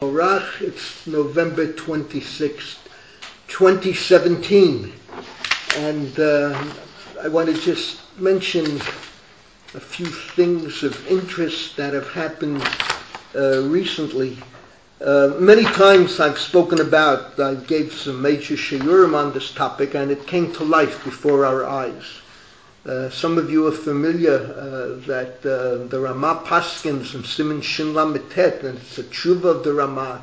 It's November 26th, 2017, and I want to just mention a few things of interest that have happened recently. Many times I've spoken about, I gave some major shiurim on this topic, and it came to life before our eyes. Some of you are familiar that the Ramah Paskins and Siman Shin Lamed Tet, and it's a tshuva of the Ramah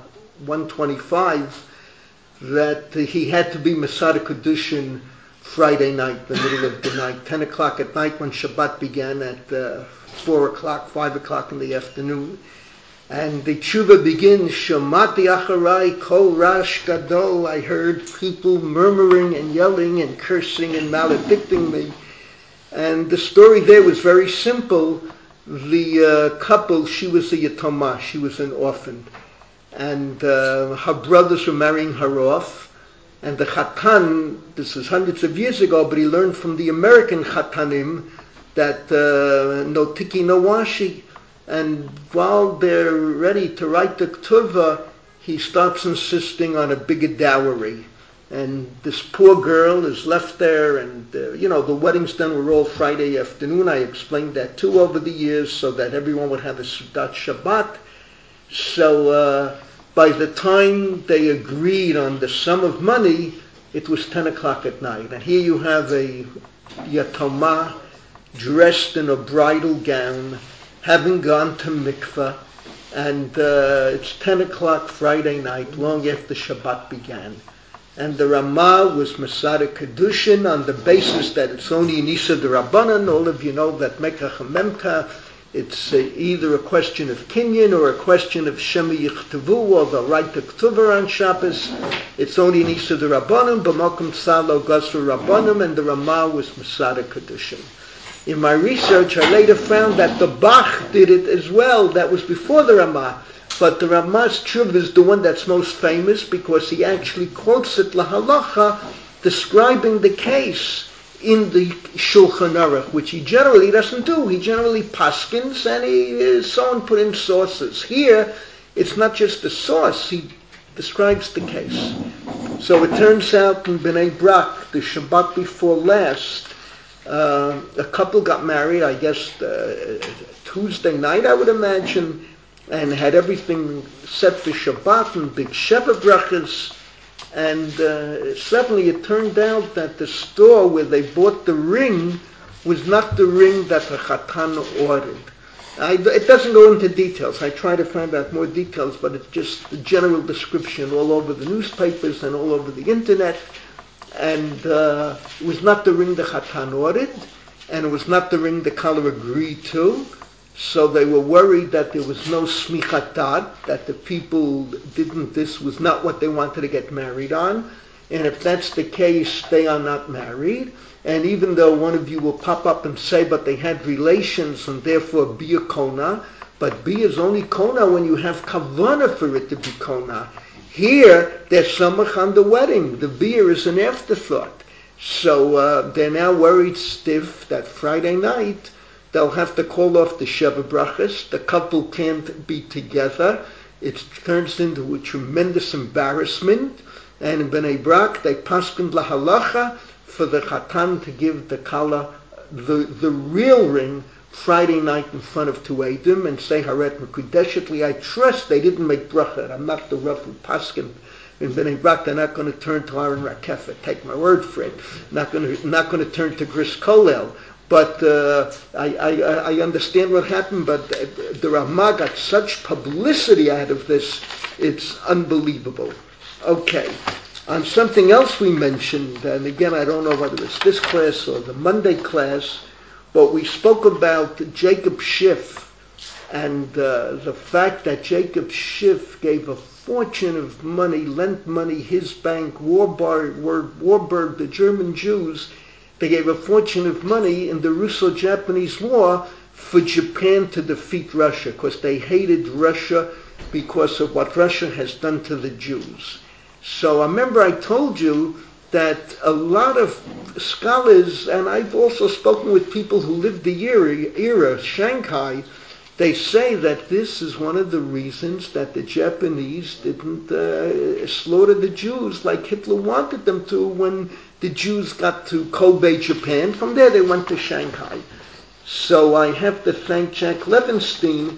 125, that he had to be Masada Kedushin Friday night, the middle of the night, 10 o'clock at night when Shabbat began at 4 o'clock, 5 o'clock in the afternoon. And the tshuva begins, Shamati acharai kol rash gadol. I heard people murmuring and yelling and cursing and maledicting me. And the story there was very simple. The couple, she was a yatomah, she was an orphan. And her brothers were marrying her off. And the chatan, this is hundreds of years ago, but he learned from the American chatanim that no tiki, no washi. And while they're ready to write the ketuvah, he starts insisting on a bigger dowry. And this poor girl is left there, and the wedding's done. We're all Friday afternoon. I explained that too over the years, so that everyone would have a Sudat Shabbat. So by the time they agreed on the sum of money, it was 10 o'clock at night. And here you have a yatomah dressed in a bridal gown, having gone to mikveh, and it's 10 o'clock Friday night, long after Shabbat began. And the Ramah was Masada Kedushin on the basis that it's only an Isa de Rabbanan. All of you know that Mekach and Memka, it's either a question of Kinyan or a question of Shema Yichtavu, or the right to Ketuvah on Shabbos. It's only an Isa de Rabbanan, B'makom Tzalo Gasru Rabbanim, and the Ramah was Masada Kedushin. In my research, I later found that the Bach did it as well. That was before the Ramah. But the Ramah's tshuva is the one that's most famous because he actually quotes it lahalacha, describing the case in the Shulchan Aruch, which he generally doesn't do. He generally paskins and someone put in sources. Here, it's not just the source, he describes the case. So it turns out in Bnei Brak, the Shabbat before last, a couple got married, I guess Tuesday night, I would imagine, and had everything set for Shabbat and big Sheva brachas. And suddenly it turned out that the store where they bought the ring was not the ring that the Chatan ordered. It doesn't go into details. I try to find out more details, but it's just the general description all over the newspapers and all over the internet. And it was not the ring the Chatan ordered, and it was not the ring the Kala agreed to. So they were worried that there was no smichat dat, that the people this was not what they wanted to get married on. And if that's the case, they are not married. And even though one of you will pop up and say, but they had relations and therefore be a kona, but be is only kona when you have kavanah for it to be kona. Here, they're samach on the wedding. The beer is an afterthought. So they're now worried stiff that Friday night they'll have to call off the Sheva brachas. The couple can't be together. It turns into a tremendous embarrassment. And in Bnei Brak, they paskin lahalacha for the chatan to give the kala the real ring Friday night in front of two Eidim and say haret mekudeshetli. I trust they didn't make bracha. I'm not the rough and paskin in Bnei Brak. They're not going to turn to Aaron Rakefa. Take my word for it. Not going to turn to Gris Kolel. But I understand what happened, but the Ramah got such publicity out of this, it's unbelievable. Okay, on something else we mentioned, and again I don't know whether it's this class or the Monday class, but we spoke about Jacob Schiff and the fact that Jacob Schiff gave a fortune of money, lent money, his bank, Warburg, the German Jews. They gave a fortune of money in the Russo-Japanese War for Japan to defeat Russia, because they hated Russia because of what Russia has done to the Jews. So I remember I told you that a lot of scholars, and I've also spoken with people who lived the era, Shanghai, They say that this is one of the reasons that the Japanese didn't slaughter the Jews like Hitler wanted them to when the Jews got to Kobe, Japan. From there they went to Shanghai. So I have to thank Jack Levenstein.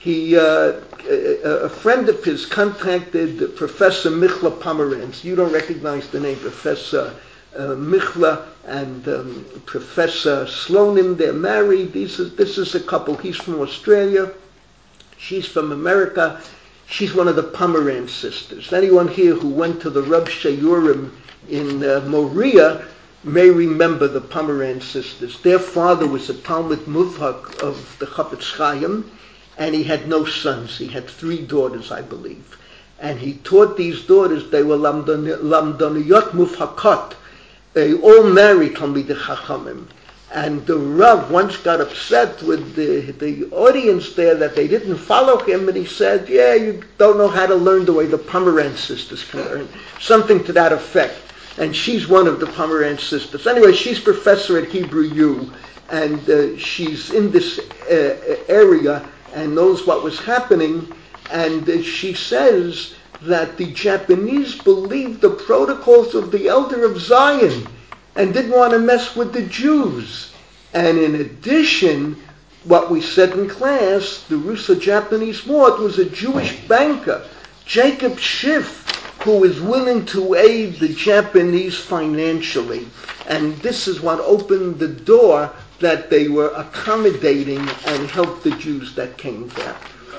A friend of his contacted Professor Michla Pomerantz. You don't recognize the name, Professor Michla and Professor Slonim. They're married. This is a couple. He's from Australia. She's from America. She's one of the Pomerantz sisters. Anyone here who went to the Rab Shayurim in Moria may remember the Pomerantz sisters. Their father was a Talmud Muvhak of the Chafetz Chaim, and he had no sons. He had 3 daughters, I believe. And he taught these daughters, they were Lamdaniyot Muvhakot. They all married Talmidei Chachamim. And the Rav once got upset with the audience there that they didn't follow him, and he said, yeah, you don't know how to learn the way the Pomerantz sisters can learn. Something to that effect. And she's one of the Pomerantz sisters. Anyway, she's professor at Hebrew U, and she's in this area and knows what was happening. And she says that the Japanese believed the protocols of the Elder of Zion and didn't want to mess with the Jews. And in addition, what we said in class, the Russo-Japanese War, it was a Jewish banker, Jacob Schiff, who was willing to aid the Japanese financially. And this is what opened the door that they were accommodating and helped the Jews that came there.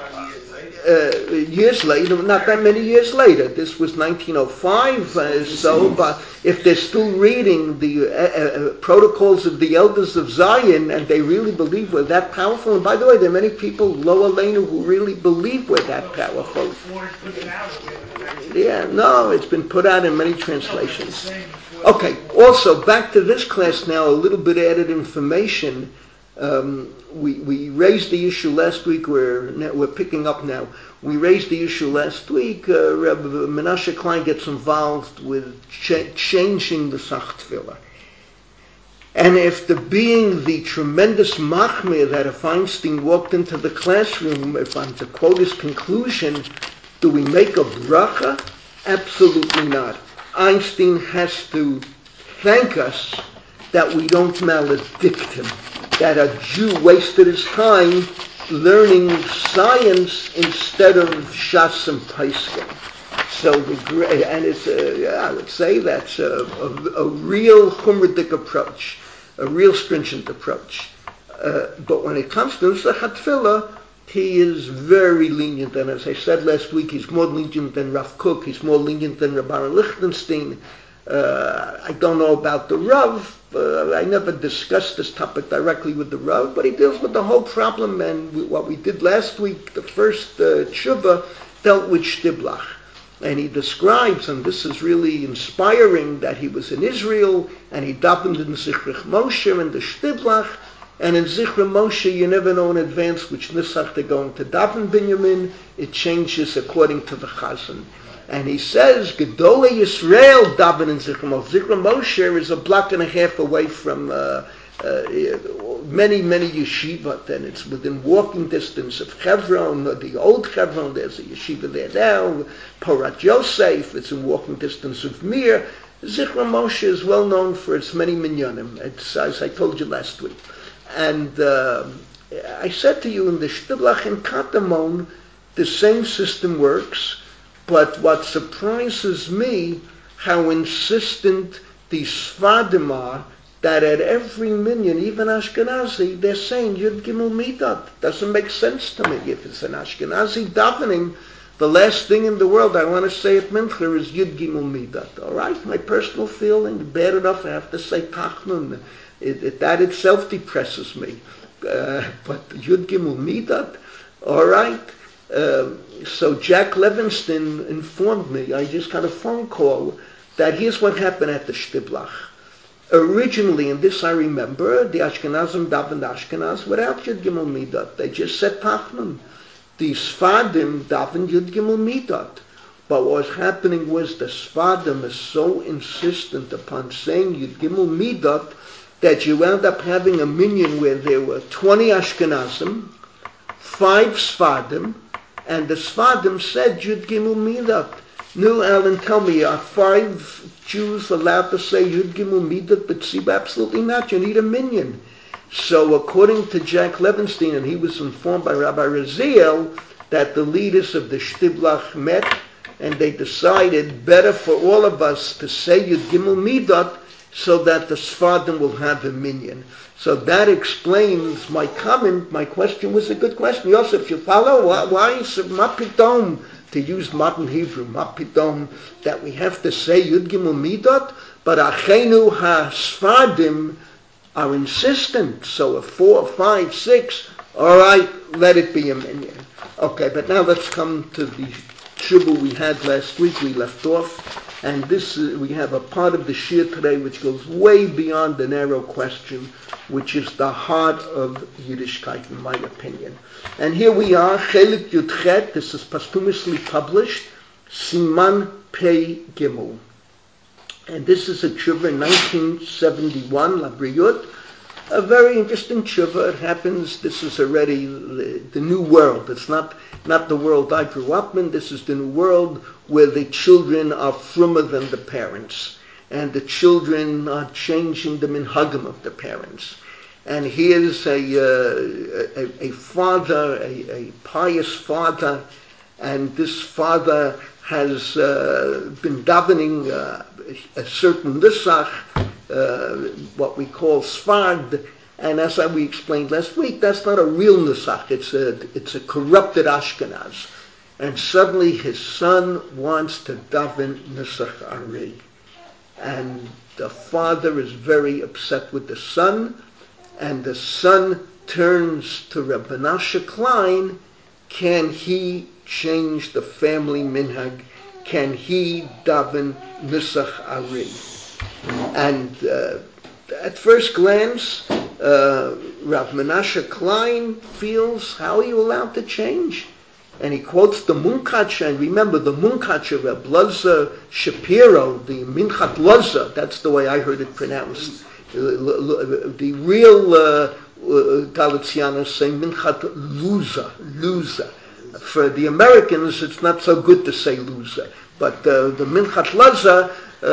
Years later, not that many years later, this was 1905, but if they're still reading the protocols of the Elders of Zion and they really believe we're that powerful, and by the way, there are many people, Lo Aleinu, who really believe we're that powerful. Yeah, no, it's been put out in many translations. Okay, also, back to this class now, a little bit added information. We raised the issue last week. We're picking up now. We raised the issue last week. Rabbi Menashe Klein gets involved with changing the Sach Tefillah. And after being the tremendous machmir that if Einstein walked into the classroom, if I'm to quote his conclusion, do we make a bracha? Absolutely not. Einstein has to thank us that we don't maledict him, that a Jew wasted his time learning science instead of Shas and Paiskim. So I would say that's a real Chumradik approach, a real stringent approach. But when it comes to Nusach HaTfilah, he is very lenient, and as I said last week, he's more lenient than Rav Kook, he's more lenient than Rabbi Lichtenstein. I don't know about the Rav. I never discussed this topic directly with the Rav, but he deals with the whole problem, and what we did last week, the first tshuva, dealt with Shtiblach. And he describes, and this is really inspiring, that he was in Israel, and he davened in Zichrich Moshe and the Shtiblach, and in Zichrich Moshe you never know in advance which Nisach they're going to daven Binyamin. It changes according to the Chazan. And he says, Gedolei Yisrael daven in Zichrich Moshe. Zichrich Moshe is a block and a half away from many yeshivot, and it's within walking distance of Hebron, the old Hebron. There's a yeshiva there now, Porat Yosef. It's in walking distance of Mir. Zichrich Moshe is well known for its many minyanim. It's, as I told you last week. And I said to you in the Shtiblach in Katamon, the same system works, but what surprises me, how insistent the Sfadim are, that at every minyan, even Ashkenazi, they're saying Yud Gimel Midat. Doesn't make sense to me. If it's an Ashkenazi davening, the last thing in the world I want to say at Mincha is Yud Gimel Midat. All right, my personal feeling, bad enough I have to say Tachnun. That itself depresses me. But Yud Gimel Midat, all right. So Jack Levenstein informed me, I just got a phone call, that here's what happened at the Shtiblach. Originally, and this I remember, the Ashkenazim davened Ashkenaz without Yud Gimel Midat. They just said Tachnun. The Sfadim davened Yud Gimel Midat. But what was happening was the Sfadim is so insistent upon saying Yud Gimel Midat that you wound up having a minyan where there were 20 Ashkenazim, 5 Sfadim, and the Sfadim said Yud Gimel Midat. Now, Alan, tell me, are 5 Jews allowed to say Yud Gimel Midat but Tzibah? Absolutely not. You need a minyan. So according to Jack Levenstein, and he was informed by Rabbi Raziel, that the leaders of the Shtiblach met and they decided better for all of us to say Yud Gimel Midat so that the Sfadim will have a minyan. So that explains my comment. My question was a good question. Yosef, you follow? Why is it Mapidom, to use modern Hebrew, Mapidom, that we have to say Yud Gimel Midat? But Achenu HaSfadim are insistent. So if 4, 5, 6, all right, let it be a minyan. Okay, but now let's come to the shibur we had last week. We left off. And this we have a part of the shir today which goes way beyond the narrow question, which is the heart of Yiddishkeit, in my opinion. And here we are, Chelik Yudchet. This is posthumously published, Siman Pei Gimel. And this is a tshuva in 1971, Labriyut. A very interesting tshuva. It happens, this is already the new world. It's not the world I grew up in. This is the new world where the children are frummer than the parents. And the children are changing the minhagim of the parents. And here's a father, a pious father, and this father has been davening a certain nisach, what we call Sfard, and as we explained last week, that's not a real nisach, it's a corrupted Ashkenaz. And suddenly his son wants to daven nisach Ari. And the father is very upset with the son, and the son turns to Reb Menashe Klein. Can he change the family minhag? Can he daven nisach Ari? And at first glance, Rav Menashe Klein feels, how are you allowed to change? And he quotes the Munkacher, and remember the Munkacher, Reb Loza Shapiro, the Minchat Loza, that's the way I heard it pronounced. The real Galicianos say Minchat Luza. For the Americans, it's not so good to say Luza. But the Minchat Loza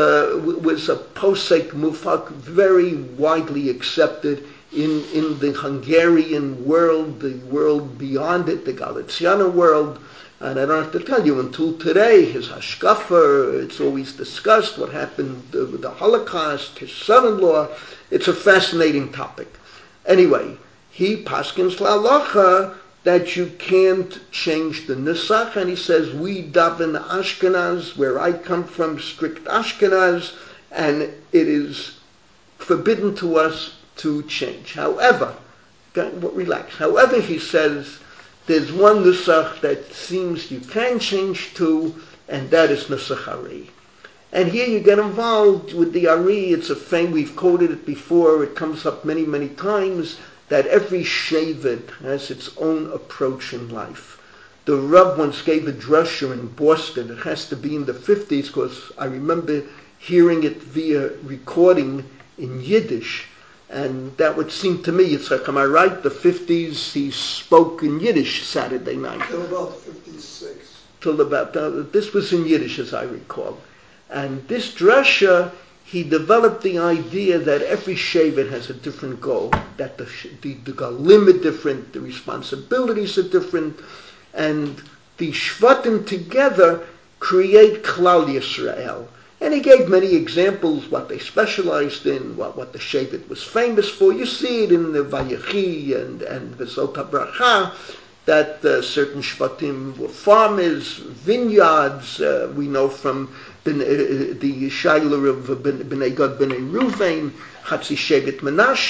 was a posek mufak, very widely accepted in the Hungarian world, the world beyond it, the Galiciano world. And I don't have to tell you, until today, his hashkafa, it's always discussed, what happened with the Holocaust, his son-in-law. It's a fascinating topic. Anyway, he paskins la'alacha that you can't change the nisach, and he says, we daven Ashkenaz, where I come from, strict Ashkenaz, and it is forbidden to us to change. However, relax. However, he says, there's one nusach that seems you can change to, and that is nusach Ari. And here you get involved with the Ari. It's a thing, we've quoted it before, it comes up many, many times, that every shevet has its own approach in life. The Rav once gave a drasha in Boston. It has to be in the 50s, because I remember hearing it via recording in Yiddish. And that would seem to me, it's like, am I right? The 50s, he spoke in Yiddish Saturday night. Till about 56. Till about, this was in Yiddish as I recall. And this drasha, he developed the idea that every shevet has a different goal, that the galim are different, the responsibilities are different, and the shvatim together create Klal Yisrael. And he gave many examples, what they specialized in, what the shevet was famous for. You see it in the Vayechi and the Zot HaBracha, that certain shvatim were farmers, vineyards. We know from the Shailer of Bnei Gad, Bnei Ruvain, Chatzi Shevet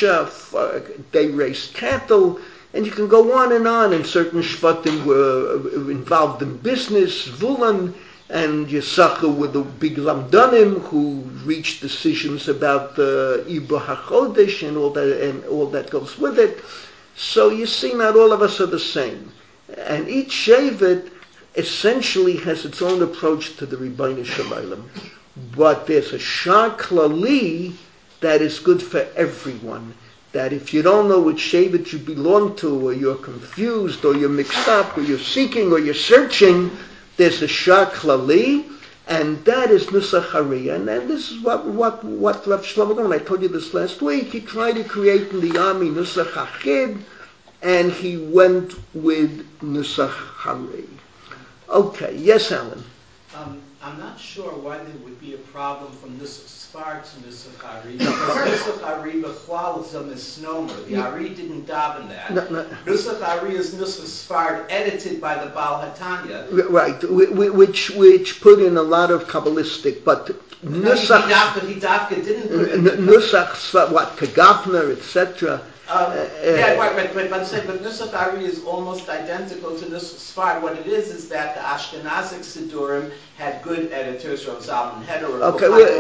Menashe, they raised cattle, and you can go on, and certain shvatim were involved in business, Vulan, and Yisachar were the big Lamdanim who reached decisions about the Ibra HaChodesh and all that goes with it. So you see, not all of us are the same. And each shevet essentially has its own approach to the Ribbono Shel Olam. But there's a Shar Klali that is good for everyone. that if you don't know which Shevet you belong to, or you're confused, or you're mixed up, or you're seeking, or you're searching, there's a Shar Klali, and that is Nusach Hari. And this is what Rav Shlomo Goldman, I told you this last week, he tried to create in the army Nusach Achid, and he went with Nusach Hari. Okay, yes, Alan? I'm not sure why there would be a problem from Nusach Sfard to Nusach Hari, because Nusach Hari B'chlal is a misnomer. The Ari didn't daven that. No. Nusach Hari is Nusach Sfard edited by the Baal HaTanya. Right, which put in a lot of Kabbalistic, but Nusach... He didn't put in... Nusach, what, Kagafner, etc., right. But I'm saying, but Nusach Ari is almost identical to Nusach Sfard. What it is that the Ashkenazic Sidurim had good editors, Rav Zalman Heder, Rav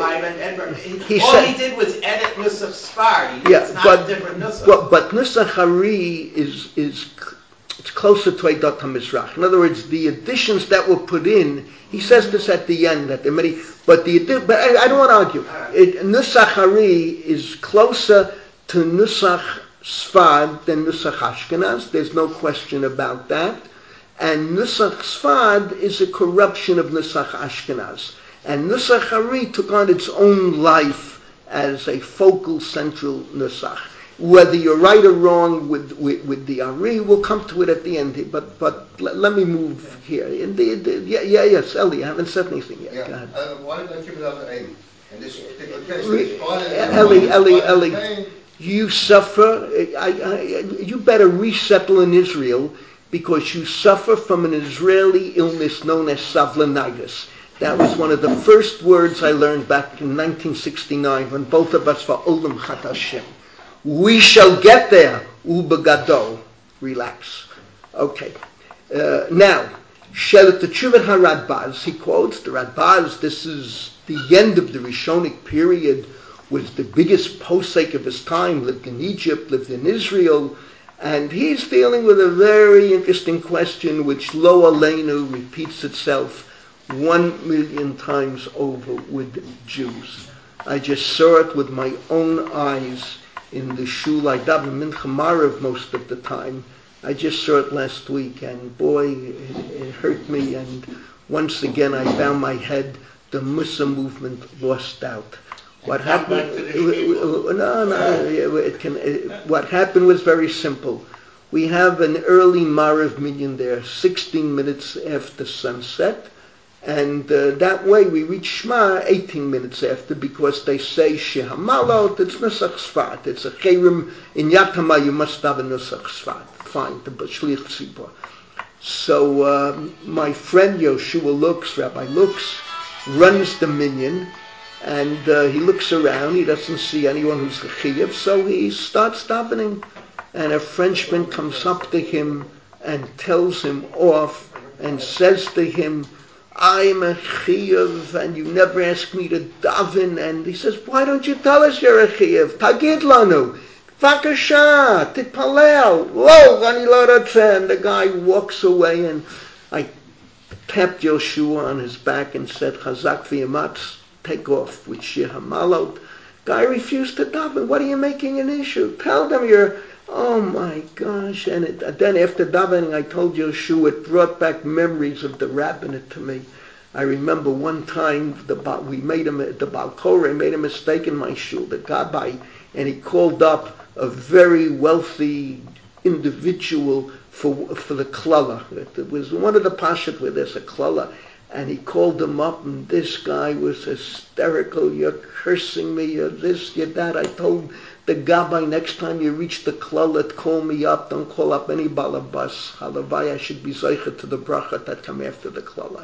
all he did was edit Nusach Sfard. It's not a different Nusach. But Nusach Hari is it's closer to Eidat HaMizrach. In other words, the additions that were put in, he says this at the end, that there are many, but I don't want to argue. Nusach Hari is closer to Nusach Sfard than Nusach Ashkenaz. There's no question about that. And Nusach Sfard is a corruption of Nusach Ashkenaz. And Nusach Hari took on its own life as a focal central Nusach. Whether you're right or wrong with the Ari, we'll come to it at the end. But let me move here. Yes, Eli, I haven't said anything yet. Go ahead. Why don't you give another 8? In this particular case, Eli. You suffer, you better resettle in Israel because you suffer from an Israeli illness known as savlanitis. That was one of the first words I learned back in 1969 when both of us were Olam Chat Hashem. We shall get there, Ubegadol. Relax. Okay. Now, Shelet Teshuvat HaRadbaz, he quotes the Radbaz, this is the end of the Rishonic period, was the biggest posek of his time, lived in Egypt, lived in Israel, and he's dealing with a very interesting question which Lo Aleinu repeats itself 1,000,000 times over with Jews. I just saw it with my own eyes in the shul. I daven Mincha Marav most of the time. I just saw it last week, and boy, it hurt me, and once again I found my head. The Musa movement lost out. What happened? What happened was very simple. We have an early Marav minyan there, 16 minutes after sunset, and that way we reach Shema 18 minutes after, because they say Shehamalot, it's Nusach Sfard, it's a Cherem in Yatama, you must have a Nusach Sfard. Fine, the Bashlich Tzibor. So my friend Yoshua Rabbi Lux, runs the minyan. And he looks around, he doesn't see anyone who's Chayiv, so he starts davening. And a Frenchman comes up to him and tells him off and says to him, I'm a Chayiv and you never ask me to daven. And he says, why don't you tell us you're a Chayiv? Tagid lanu, Vakasha, Titpalel, Lo, Ani lo rotzeh. And the guy walks away, and I tapped Yoshua on his back and said, Chazak v'yamatz, take off with Shir Hamalot. Guy refused to daven. What are you making an issue? Tell them you're... Oh my gosh. And then after davening, I told Yoshua, it brought back memories of the rabbinate to me. I remember one time the Baal Koreh made a mistake in my shul, the Gabbai, and he called up a very wealthy individual for the klala. It was one of the pashat where there's a klala. And he called him up, and this guy was hysterical. You're cursing me, you're this, you're that. I told the Gabbai, next time you reach the klalat, call me up. Don't call up any balabas. Halavai, I should be zeicha to the bracha that come after the klalat.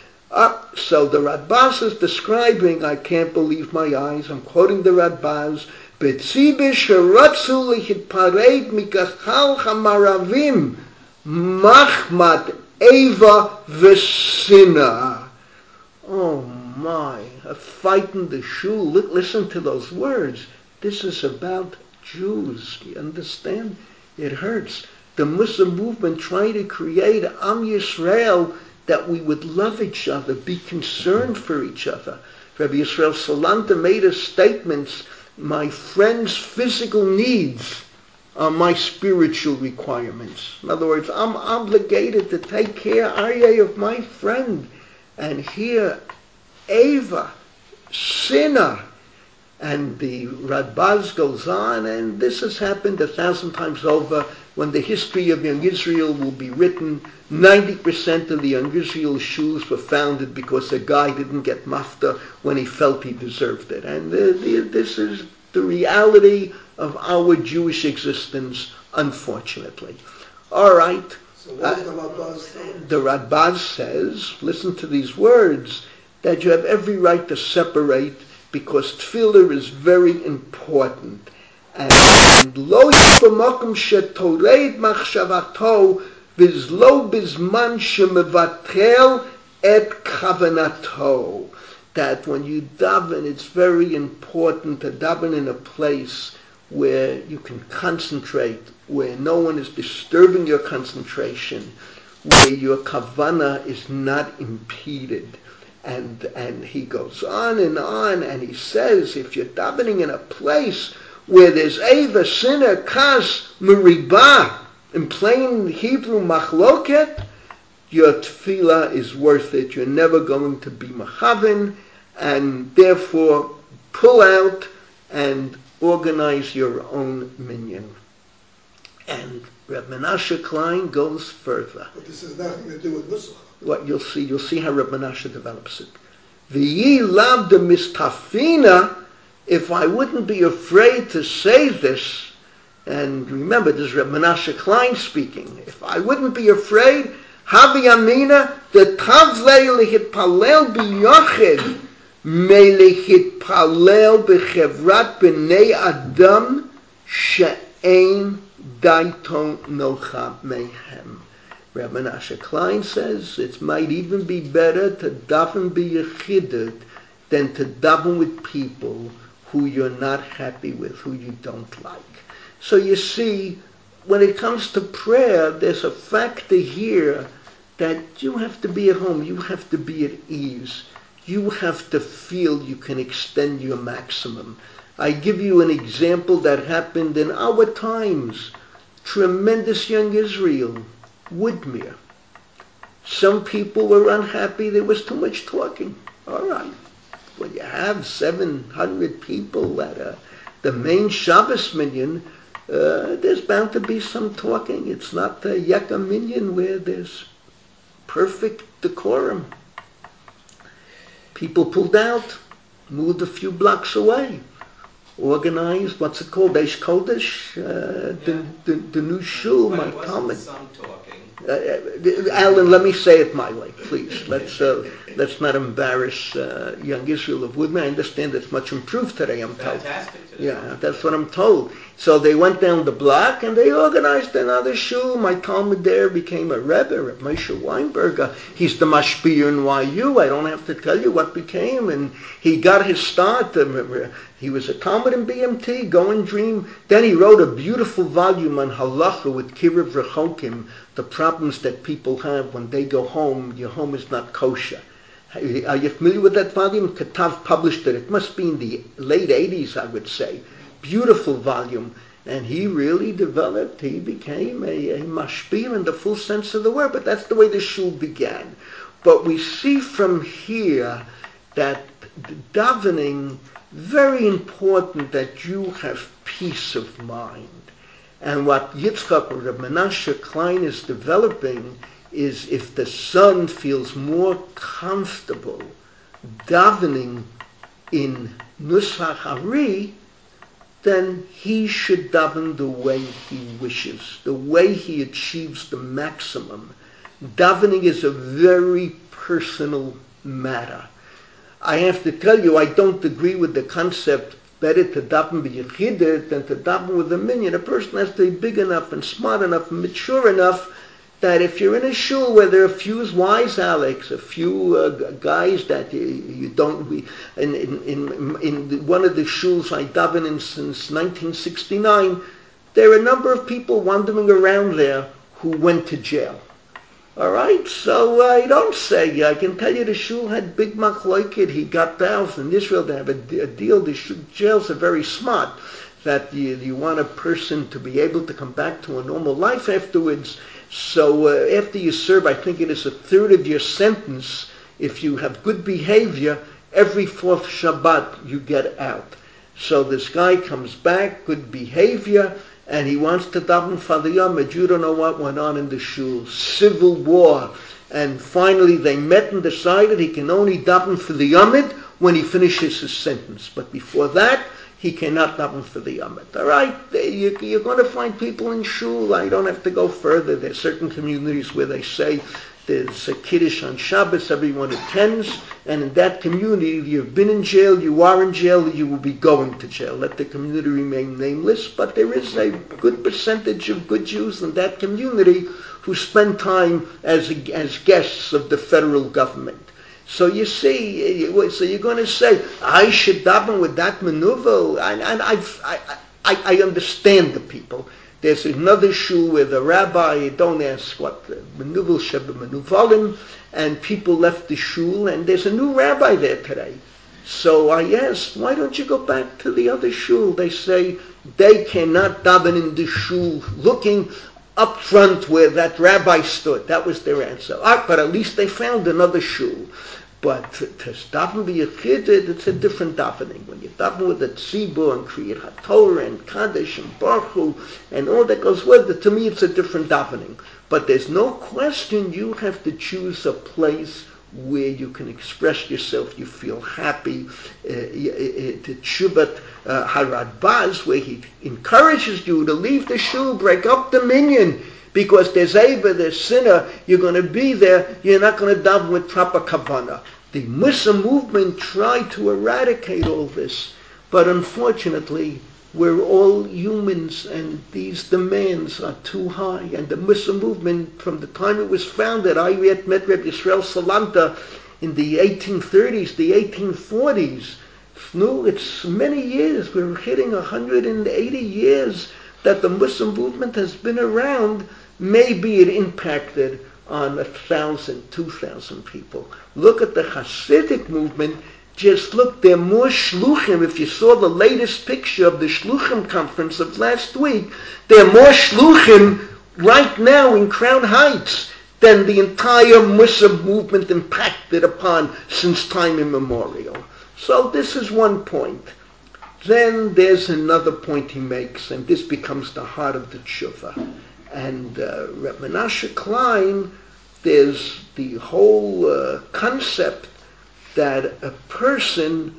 So the Radbaz is describing, I can't believe my eyes, I'm quoting the Radbaz, Betzibish haratzu lichitpared mikachal hamaravim machmat Eva Vesina. Oh my, a fight in the shul. Listen to those words. This is about Jews. You understand? It hurts. The Muslim movement trying to create Am Yisrael, that we would love each other, be concerned for each other. Rabbi Yisrael Salanta made his statements My friend's physical needs are my spiritual requirements. In other words, I'm obligated to take care, of my friend. And here, Ava, sinner. And the Radbaz goes on, and this has happened 1,000 times over. When the history of Young Israel will be written, 90% of the Young Israel shuls were founded because a guy didn't get mafta when he felt he deserved it. And this is the reality of our Jewish existence, unfortunately. All right. So what does the Radbaz say? The Radbaz says, listen to these words, that you have every right to separate because tefillah is very important. And lo yifamokum shetored machshavato v'zlo bizman shemevatel et kavanato. That when you daven, it's very important to daven in a place where you can concentrate, where no one is disturbing your concentration, where your kavana is not impeded. And he goes on, and he says, if you're davening in a place where there's eva, sinner, kas, meribah, in plain Hebrew, machloket, your tefillah is worth it. You're never going to be machavin, and therefore pull out and organize your own minyan. And Reb Menashe Klein goes further. But this has nothing to do with Nusach. What you'll see how Reb Menashe develops it. V'yi lav de mistafina, if I wouldn't be afraid to say this, and remember, this is Reb Menashe Klein speaking, if I wouldn't be afraid, havi amina, the tavlei lehitpalel biyochid, melehitpalel bechevrat b'nei adam, she'ein daito nocha mehem. Reb Menashe Klein says it might even be better to daven b'yechidut than to daven with people who you're not happy with, who you don't like. So you see, when it comes to prayer, there's a factor here that you have to be at home, you have to be at ease, you have to feel you can extend your maximum. I give you an example that happened in our times. Tremendous Young Israel. Woodmere. Some people were unhappy there was too much talking. All right. When you have 700 people at the main Shabbos minyan, there's bound to be some talking. It's not the Yekka minyan where there's perfect decorum. People pulled out, moved a few blocks away, organized, what's it called, Eish Kodesh, the new shul, my Talmud. Some talking. Alan, let me say it my way, please. Let's not embarrass Young Israel of Woodmere. I understand it's much improved today, I'm told. Fantastic today. Yeah, that's what I'm told. So they went down the block and they organized another shul. My Talmud there became a Rebbe, Reb Moshe Weinberger. He's the mashpia in YU. I don't have to tell you what became. And he got his start. He was a Talmud in BMT, Go and Dream. Then he wrote a beautiful volume on halacha with Kiruv Rechokim, the problems that people have when they go home. Your home is not kosher. Are you familiar with that volume? Katav published it. It must be in the late 80s, I would say. Beautiful volume. And he really developed, he became a mashpia in the full sense of the word. But that's the way the shul began. But we see from here that davening, very important that you have peace of mind. And what Yitzchak or Reb Menashe Klein is developing is if the son feels more comfortable davening in Nusach Hari, then he should daven the way he wishes, the way he achieves the maximum. Davening is a very personal matter. I have to tell you, I don't agree with the concept better to daven b'yechidut than to daven with a minyan. A person has to be big enough and smart enough and mature enough that if you're in a shul where there are a few wise Alex, a few guys that you don't... In one of the shuls I daven in since 1969, there are a number of people wandering around there who went to jail. All right, so I don't say. I can tell you the shul had big machloket. He got down in Israel. They have a deal. The jails are very smart. That you want a person to be able to come back to a normal life afterwards. So after you serve, I think it is a third of your sentence. If you have good behavior, every fourth Shabbat you get out. So this guy comes back, good behavior, and he wants to daven for the Yomid. You don't know what went on in the shul. Civil war. And finally they met and decided he can only daven for the Yomid when he finishes his sentence. But before that, he cannot daven for the Yomid. All right, you're going to find people in shul. I don't have to go further. There's certain communities where they say there's a Kiddush on Shabbos, everyone attends, and in that community, you've been in jail, you are in jail, you will be going to jail. Let the community remain nameless, but there is a good percentage of good Jews in that community who spend time as guests of the federal government. So you see, so you're going to say, I should daven with that manuvel, and I understand the people. There's another shul where the rabbi, don't ask what, manuvel sheba manuvalim, and people left the shul, and there's a new rabbi there today. So I asked, why don't you go back to the other shul? They say they cannot daven in the shul looking up front where that rabbi stood. That was their answer. But at least they found another shul. But to daven b'yachid, it's a different davening. When you daven with the tzibur and Kriyat HaTorah and Kaddish and Baruch Hu and all that goes with it, to me it's a different davening. But there's no question you have to choose a place where you can express yourself, you feel happy. To Shubat Harad Baz, where he encourages you to leave the shul, break up the minyan, because there's Eva, there's sinner, you're going to be there, you're not going to daven with proper kavanah. The Muslim movement tried to eradicate all this, but unfortunately, we're all humans and these demands are too high. And the Muslim movement, from the time it was founded, I met Reb Yisrael Salanta in the 1830s, the 1840s. No, it's many years. We're hitting 180 years that the Muslim movement has been around. Maybe it impacted on 1,000, 2,000 people. Look at the Hasidic movement. Just look, there are more shluchim. If you saw the latest picture of the shluchim conference of last week, there are more shluchim right now in Crown Heights than the entire Muslim movement impacted upon since time immemorial. So this is one point. Then there's another point he makes, and this becomes the heart of the tshuva. And Reb Menashe Klein, there's the whole concept that a person,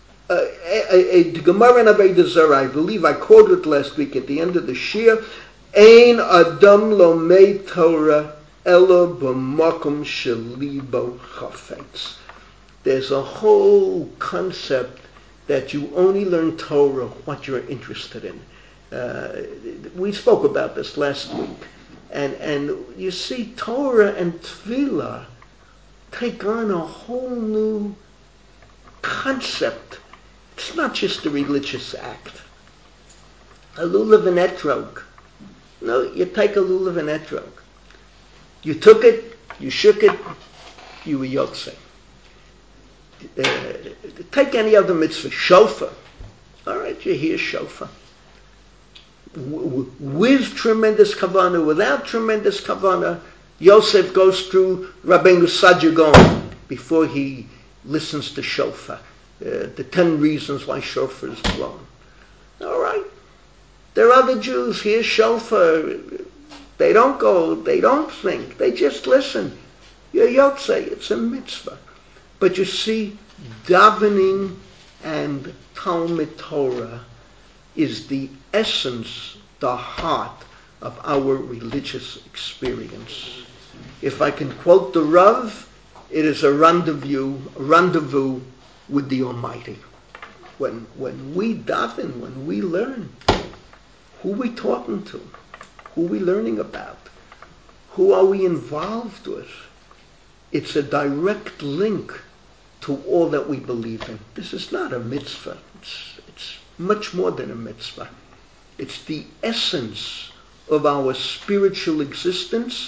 the Gemara in Avodah Zarah, I believe I quoted last week at the end of the shir, Ein Adam Lomei Torah Elo B'makom Shelibo Chafetz. There's a whole concept that you only learn Torah what you're interested in. We spoke about this last week. And you see, Torah and Tefillah take on a whole new concept. It's not just a religious act. A lulav and etrog. No, you take a lulav and etrog. You took it, you shook it, you were yotzei. Take any other mitzvah, shofar. All right, you hear shofar. With tremendous kavanah, without tremendous kavanah, Yosef goes through Rabbeinu Sadia Gaon before he listens to shofar. The 10 reasons why shofar is blown. All right. There are other Jews, hear shofar. They don't go, they don't think, they just listen. You're yotzei, it's a mitzvah. But you see, davening and Talmud Torah is the essence, the heart of our religious experience. If I can quote the Rav, it is a rendezvous with the Almighty. When we daven, when we learn, who are we talking to? Who are we learning about? Who are we involved with? It's a direct link to all that we believe in. This is not a mitzvah. It's much more than a mitzvah. It's the essence of our spiritual existence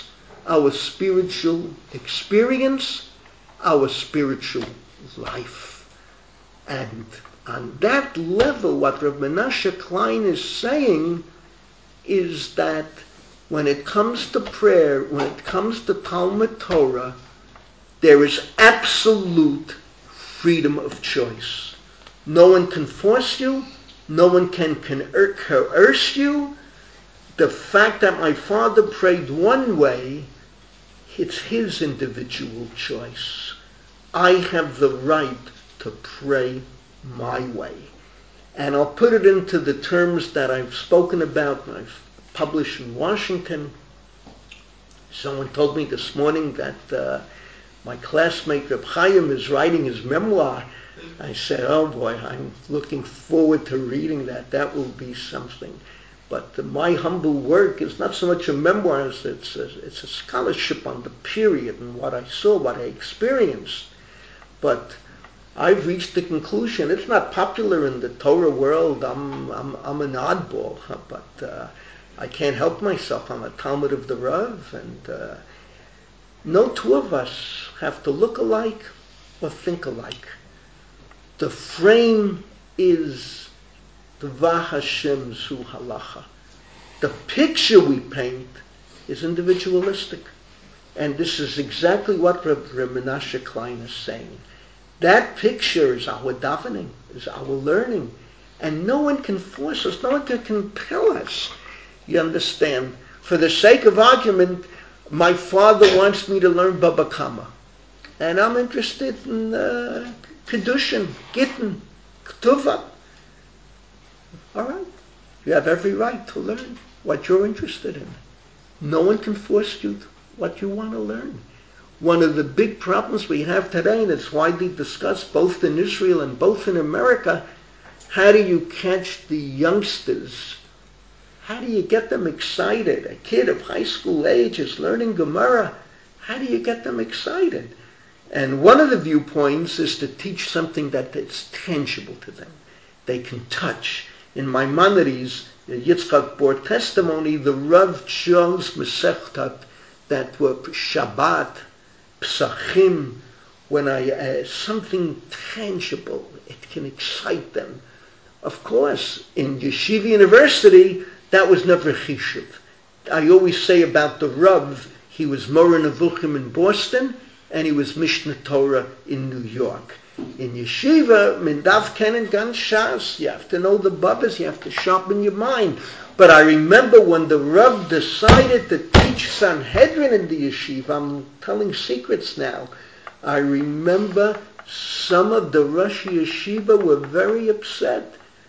our spiritual experience, our spiritual life. And on that level, what Reb Menashe Klein is saying is that when it comes to prayer, when it comes to Talmud Torah, there is absolute freedom of choice. No one can force you. No one can coerce you. The fact that my father prayed one way, it's his individual choice. I have the right to pray my way. And I'll put it into the terms that I've spoken about and I've published in Washington. Someone told me this morning that my classmate Reb Chaim is writing his memoir. I said, oh boy, I'm looking forward to reading that. That will be something. But my humble work is not so much a memoir as it's a scholarship on the period and what I saw, what I experienced. But I've reached the conclusion, it's not popular in the Torah world. I'm an oddball, but I can't help myself. I'm a Talmud of the Rav, and no two of us have to look alike or think alike. The frame is Dvar Hashem Zu Halacha. The picture we paint is individualistic. And this is exactly what Reb Menashe Klein is saying. That picture is our davening, is our learning. And no one can force us, no one can compel us. You understand? For the sake of argument, my father wants me to learn Baba Kama. And I'm interested in Kedushin, Gittin, Ketuvah. All right. You have every right to learn what you're interested in. No one can force you what you want to learn. One of the big problems we have today, and it's widely discussed both in Israel and both in America, how do you catch the youngsters? How do you get them excited? A kid of high school age is learning Gemara. How do you get them excited? And one of the viewpoints is to teach something that is tangible to them. They can touch. In Maimonides, Yitzchak bore testimony, the Rav chose Masechtat that were Shabbat, Psachim, when something tangible, it can excite them. Of course, in Yeshiva University, that was never Chishuv. I always say about the Rav, he was Moreh Nevuchim in Boston, and he was Mishnah Torah in New York. In Yeshiva, Mindav Ken and Gan Shas, you have to know the Babas, you have to sharpen your mind. But I remember when the Rav decided to teach Sanhedrin in the Yeshiva, I'm telling secrets now, I remember some of the Rosh Yeshiva were very upset.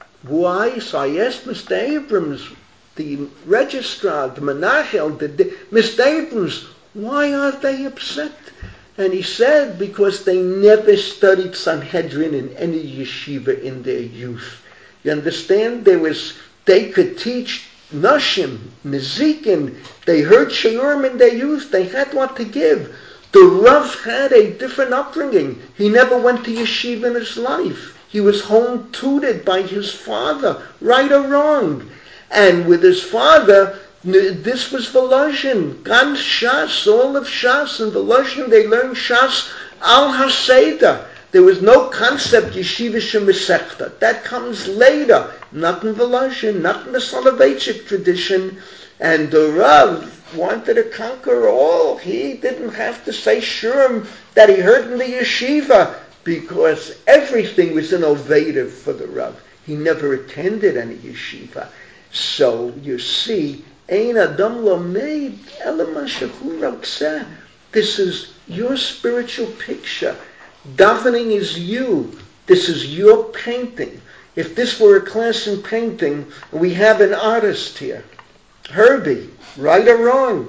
Why? So I asked Mr. Abrams, the registrar, the Menachel, Mr. Abrams, why are they upset? And he said, because they never studied Sanhedrin in any yeshiva in their youth. You understand? They could teach Nashim, Nezikin. They heard Shiurim in their youth. They had what to give. The Rav had a different upbringing. He never went to yeshiva in his life. He was home tutored by his father, right or wrong. And with his father, this was Volozhin, Gan Shas, all of Shas, and Volozhin, they learned Shas al HaSeder. There was no concept Yeshiva Shemesechta. That comes later, not in Volozhin, not in the Soloveitchik tradition. And the Rav wanted to conquer all. He didn't have to say Shurim that he heard in the Yeshiva, because everything was innovative for the Rav. He never attended any Yeshiva. So, you see, Ein Adam Lomeid Ela Ma Shehu Rotzeh. This is your spiritual picture. Davening is you. This is your painting. If this were a class in painting, we have an artist here. Herbie, right or wrong?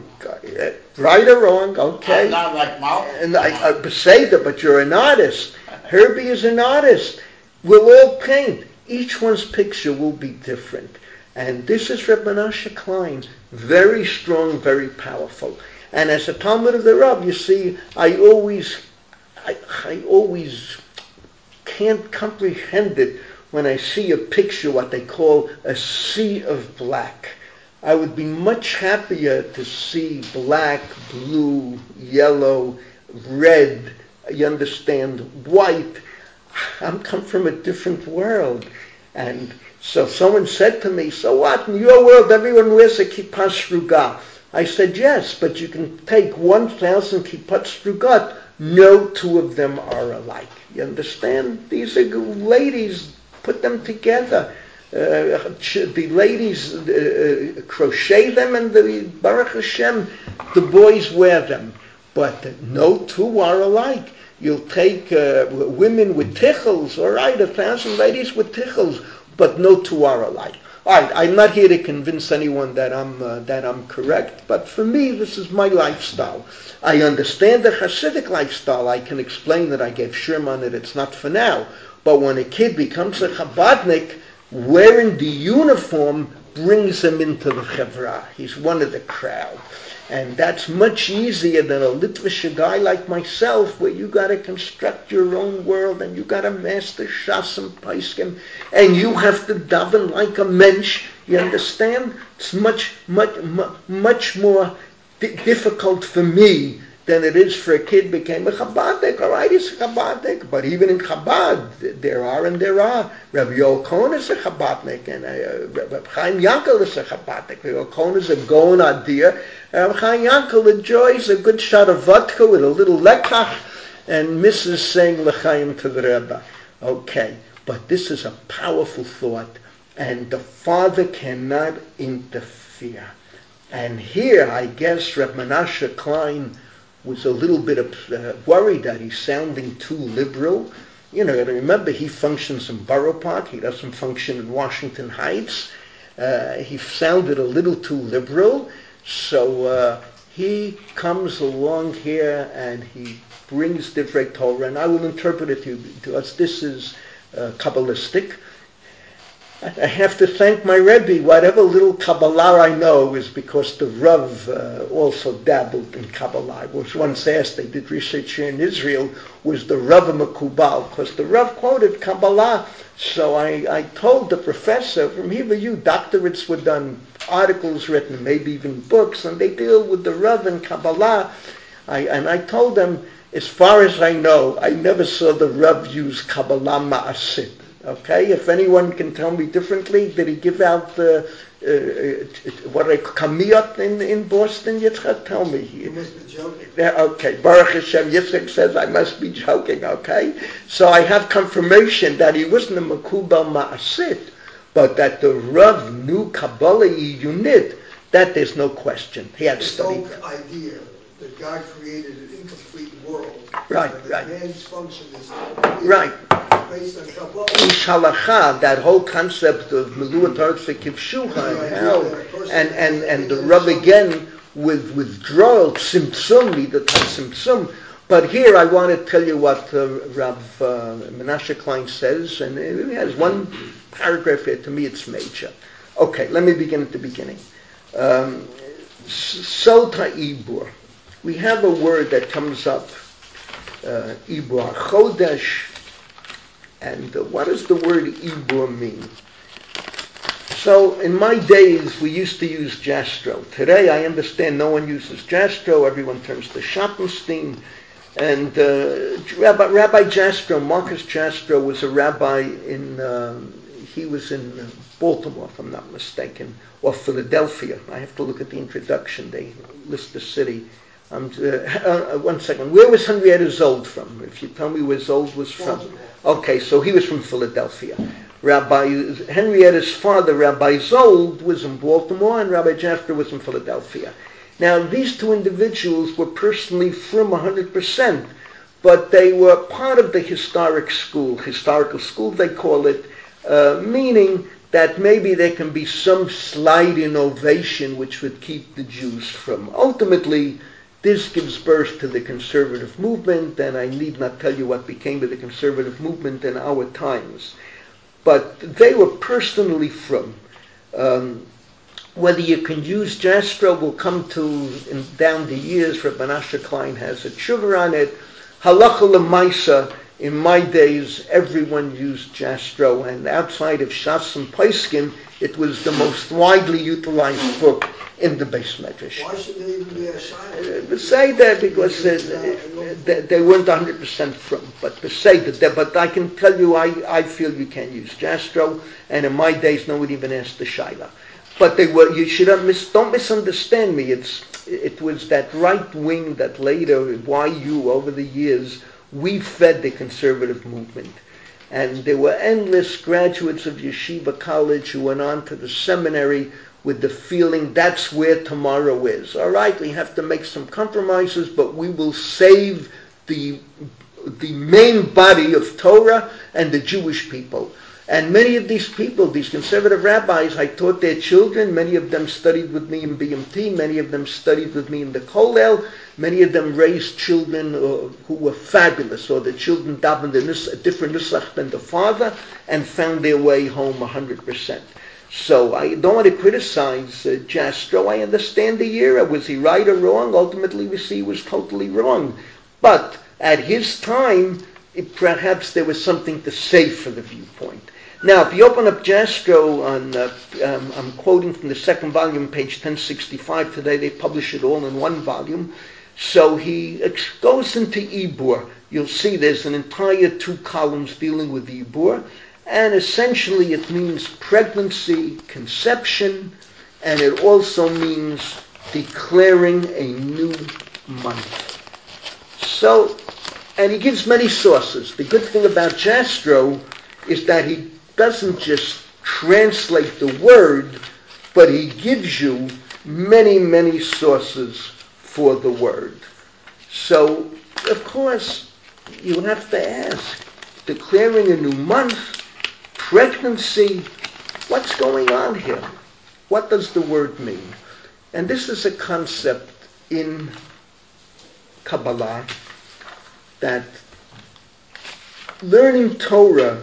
Right or wrong, okay. I'm not like Mal. And I say that, but you're an artist. Herbie is an artist. We'll all paint. Each one's picture will be different. And this is Reb Menashe Klein, very strong, very powerful. And as a Talmud of the Rav, you see, I always can't comprehend it when I see a picture, what they call a sea of black. I would be much happier to see black, blue, yellow, red, you understand, white. I'm come from a different world. And so someone said to me, so what, in your world everyone wears a kippah sruga. I said, yes, but you can take 1,000 kippot srugot, no two of them are alike. You understand? These are ladies, put them together. The ladies crochet them, and the Baruch Hashem, the boys wear them. But no two are alike. You'll take women with tichels, all right, 1,000 ladies with tichels, but no two are alike. All right, I'm not here to convince anyone that I'm correct, but for me, this is my lifestyle. I understand the Hasidic lifestyle. I can explain that I gave Sherm on it. It's not for now. But when a kid becomes a Chabadnik, wearing the uniform brings him into the Chevra. He's one of the crowd. And that's much easier than a Litvish guy like myself, where you got to construct your own world, and you got to master Shas and Paiskim, and you have to daven like a mensch. You understand? It's much more difficult for me than it is for a kid became a Chabadnik. All right, he's a Chabadnik, but even in Chabad, there are. Rabbi Yoel Cohen is a Chabadnik, and Rabbi Chaim Yankel is a Chabadnik. Rabbi Yoel Cohen is a Goan Adir. Rabbi Chaim Yankel enjoys a good shot of vodka with a little lekach, and Mrs. saying L'chaim to the Rebbe. Okay, but this is a powerful thought, and the father cannot interfere. And here, I guess, Reb Menashe Klein was a little bit worried that he's sounding too liberal. You know, remember, he functions in Borough Park. He doesn't function in Washington Heights. He sounded a little too liberal. So he comes along here and he brings Divrei Torah, and I will interpret it to us. This is Kabbalistic. I have to thank my Rebbe. Whatever little Kabbalah I know is because the Rav also dabbled in Kabbalah. I was once asked, they did research here in Israel, was the Rav a Makubal? Because the Rav quoted Kabbalah. So I told the professor, from here you, doctorates were done, articles written, maybe even books, and they deal with the Rav and Kabbalah. I told them, as far as I know, I never saw the Rav use Kabbalah Ma'asit. Okay, if anyone can tell me differently, did he give out kamiyot in Boston? Yitzchak, tell me. You must be joking. Okay, Baruch Hashem, Yitzchak says I must be joking, okay? So I have confirmation that he wasn't a Makubal Ma'asit, but that the Rav knew Kabbalah unit, that there's no question. He had studied. The whole idea that God created an incomplete world. Right. Man's function is right. Based on Kabbalah. Halacha, that whole concept of Meluat Artsa Kivshuha and the Rav again with withdrawal, Tzimtzum, the Tzimtzum. But here I want to tell you what Rav Menashe Klein says, and he has one paragraph here. To me it's major. Okay, let me begin at the beginning. Sota Ibur. We have a word that comes up, Ibur Chodesh. And what does the word Ibur mean? So in my days, we used to use Jastro. Today, I understand no one uses Jastro. Everyone turns to Schottenstein. And Rabbi Jastro, Marcus Jastro, was a rabbi he was in Baltimore, if I'm not mistaken, or Philadelphia. I have to look at the introduction. They list the city. 1 second. Where was Henrietta Zold from? If you tell me where Zold was from. Okay, so he was from Philadelphia. Rabbi Henrietta's father, Rabbi Zold, was in Baltimore, and Rabbi Jaffer was in Philadelphia. Now, these two individuals were personally from 100%, but they were part of the historical school they call it, meaning that maybe there can be some slight innovation which would keep the Jews from. Ultimately, this gives birth to the conservative movement, and I need not tell you what became of the conservative movement in our times. But they were personally from. Whether you can use Jastro will come to down the years. Reb Menashe Klein has a tshuva on it. halacha l'maisa, in my days, everyone used Jastrow, and outside of Shas and Poskim, it was the most widely utilized book in the Beis Medrash. Why should they even be a shayla? Say that because they weren't 100% from, but say that. But I can tell you, I feel you can use Jastrow, and in my days, no one even asked the shayla. But they were. You should don't misunderstand me. It was that right wing that later, YU, over the years, we fed the conservative movement. And there were endless graduates of Yeshiva College who went on to the seminary with the feeling that's where tomorrow is. All right, we have to make some compromises, but we will save the main body of Torah and the Jewish people. And many of these people, these conservative rabbis, I taught their children. Many of them studied with me in BMT. Many of them studied with me in the Kollel. Many of them raised children who were fabulous, or the children davened a different nusach than the father and found their way home 100%. So I don't want to criticize Jastrow. I understand the era. Was he right or wrong? Ultimately, we see he was totally wrong. But at his time, perhaps there was something to say for the viewpoint. Now, if you open up Jastrow, I'm quoting from the second volume, page 1065 today. They publish it all in one volume. So he goes into Ibur. You'll see there's an entire 2 columns dealing with Ibur. And essentially it means pregnancy, conception, and it also means declaring a new month. So, and he gives many sources. The good thing about Jastrow is that he doesn't just translate the word, but he gives you many, many sources for the word. So, of course, you have to ask, declaring a new month, pregnancy, what's going on here? What does the word mean? And this is a concept in Kabbalah that learning Torah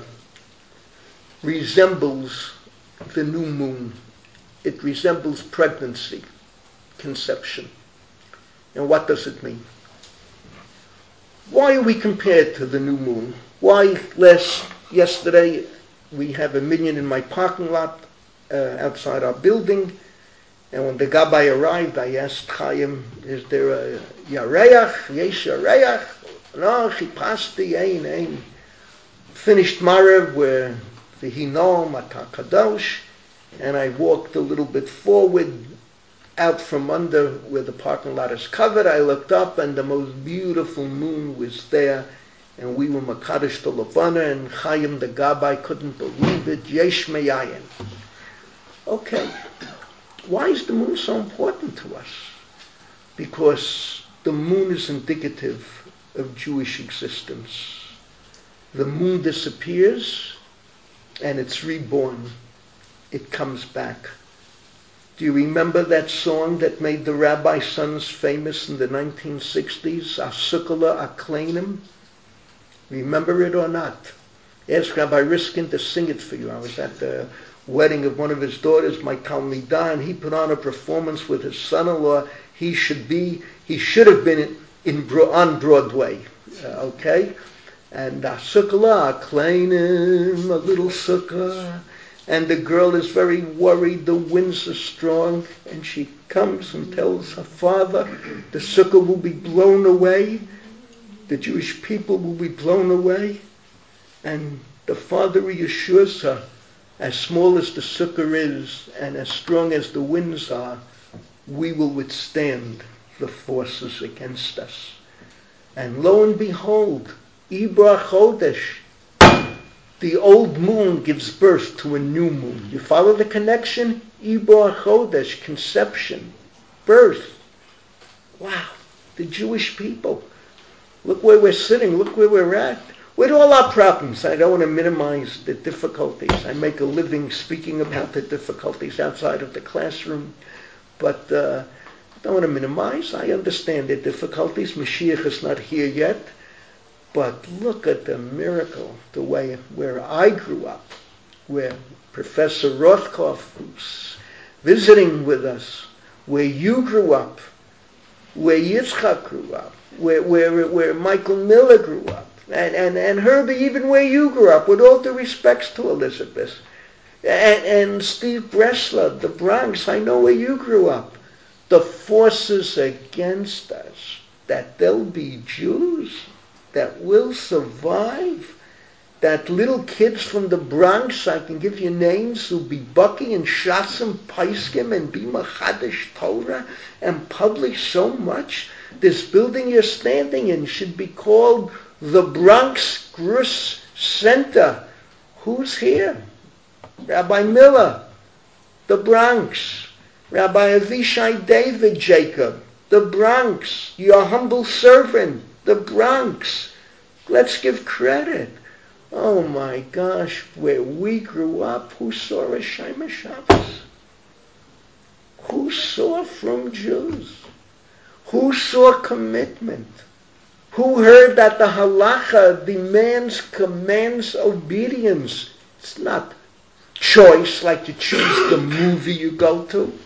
resembles the new moon. It resembles pregnancy, conception. And what does it mean? Why are we compared to the new moon? Why yesterday we have a minyan in my parking lot outside our building, and when the Gabbai arrived, I asked Chaim, is there a Yareach? Yesh Yareach? No, Chipasti, Ein. Finished Marev where the Hino, Mata Kadosh, and I walked a little bit forward, out from under where the parking lot is covered. I looked up and the most beautiful moon was there, and we were Makadosh to Levana, and Chaim the Gabbai couldn't believe it. Yesh Meyayin. Okay, why is the moon so important to us? Because the moon is indicative of Jewish existence. The moon disappears and it's reborn. It comes back. Do you remember that song that made the rabbi sons famous in the 1960s? Asukala Akleinim? Remember it or not? Ask Rabbi Riskin to sing it for you. I was at the wedding of one of his daughters, my Talmidah, and he put on a performance with his son-in-law. He should have been on Broadway. Okay? And Asukala Akleinim, a little sukkah. And the girl is very worried, the winds are strong, and she comes and tells her father the sukkah will be blown away, the Jewish people will be blown away, and the father reassures her, as small as the sukkah is and as strong as the winds are, we will withstand the forces against us. And lo and behold, Ibra Chodesh, the old moon gives birth to a new moon. You follow the connection? Ibor Chodesh, conception, birth. Wow, the Jewish people. Look where we're sitting, look where we're at. With all our problems, I don't want to minimize the difficulties. I make a living speaking about the difficulties outside of the classroom. But I don't want to minimize. I understand the difficulties. Mashiach is not here yet. But look at the miracle, the way where I grew up, where Professor Rothkopf, who's visiting with us, where you grew up, where Yitzchak grew up, where Michael Miller grew up, and Herbie, even where you grew up, with all due respects to Elizabeth, and Steve Bresler, the Bronx, I know where you grew up. The forces against us, that there'll be Jews that will survive, that little kids from the Bronx, I can give you names, who'll be Bucky and Shassim Paiskim and be Machadish Torah and publish so much. This building you're standing in should be called the Bronx Grus Center. Who's here? Rabbi Miller, the Bronx. Rabbi Avishai David Jacob, the Bronx. Your humble servant, the Bronx. Let's give credit. Oh my gosh, where we grew up, who saw a Shema Shabbos? Who saw from Jews? Who saw commitment? Who heard that the halacha commands obedience? It's not choice like you choose the movie you go to.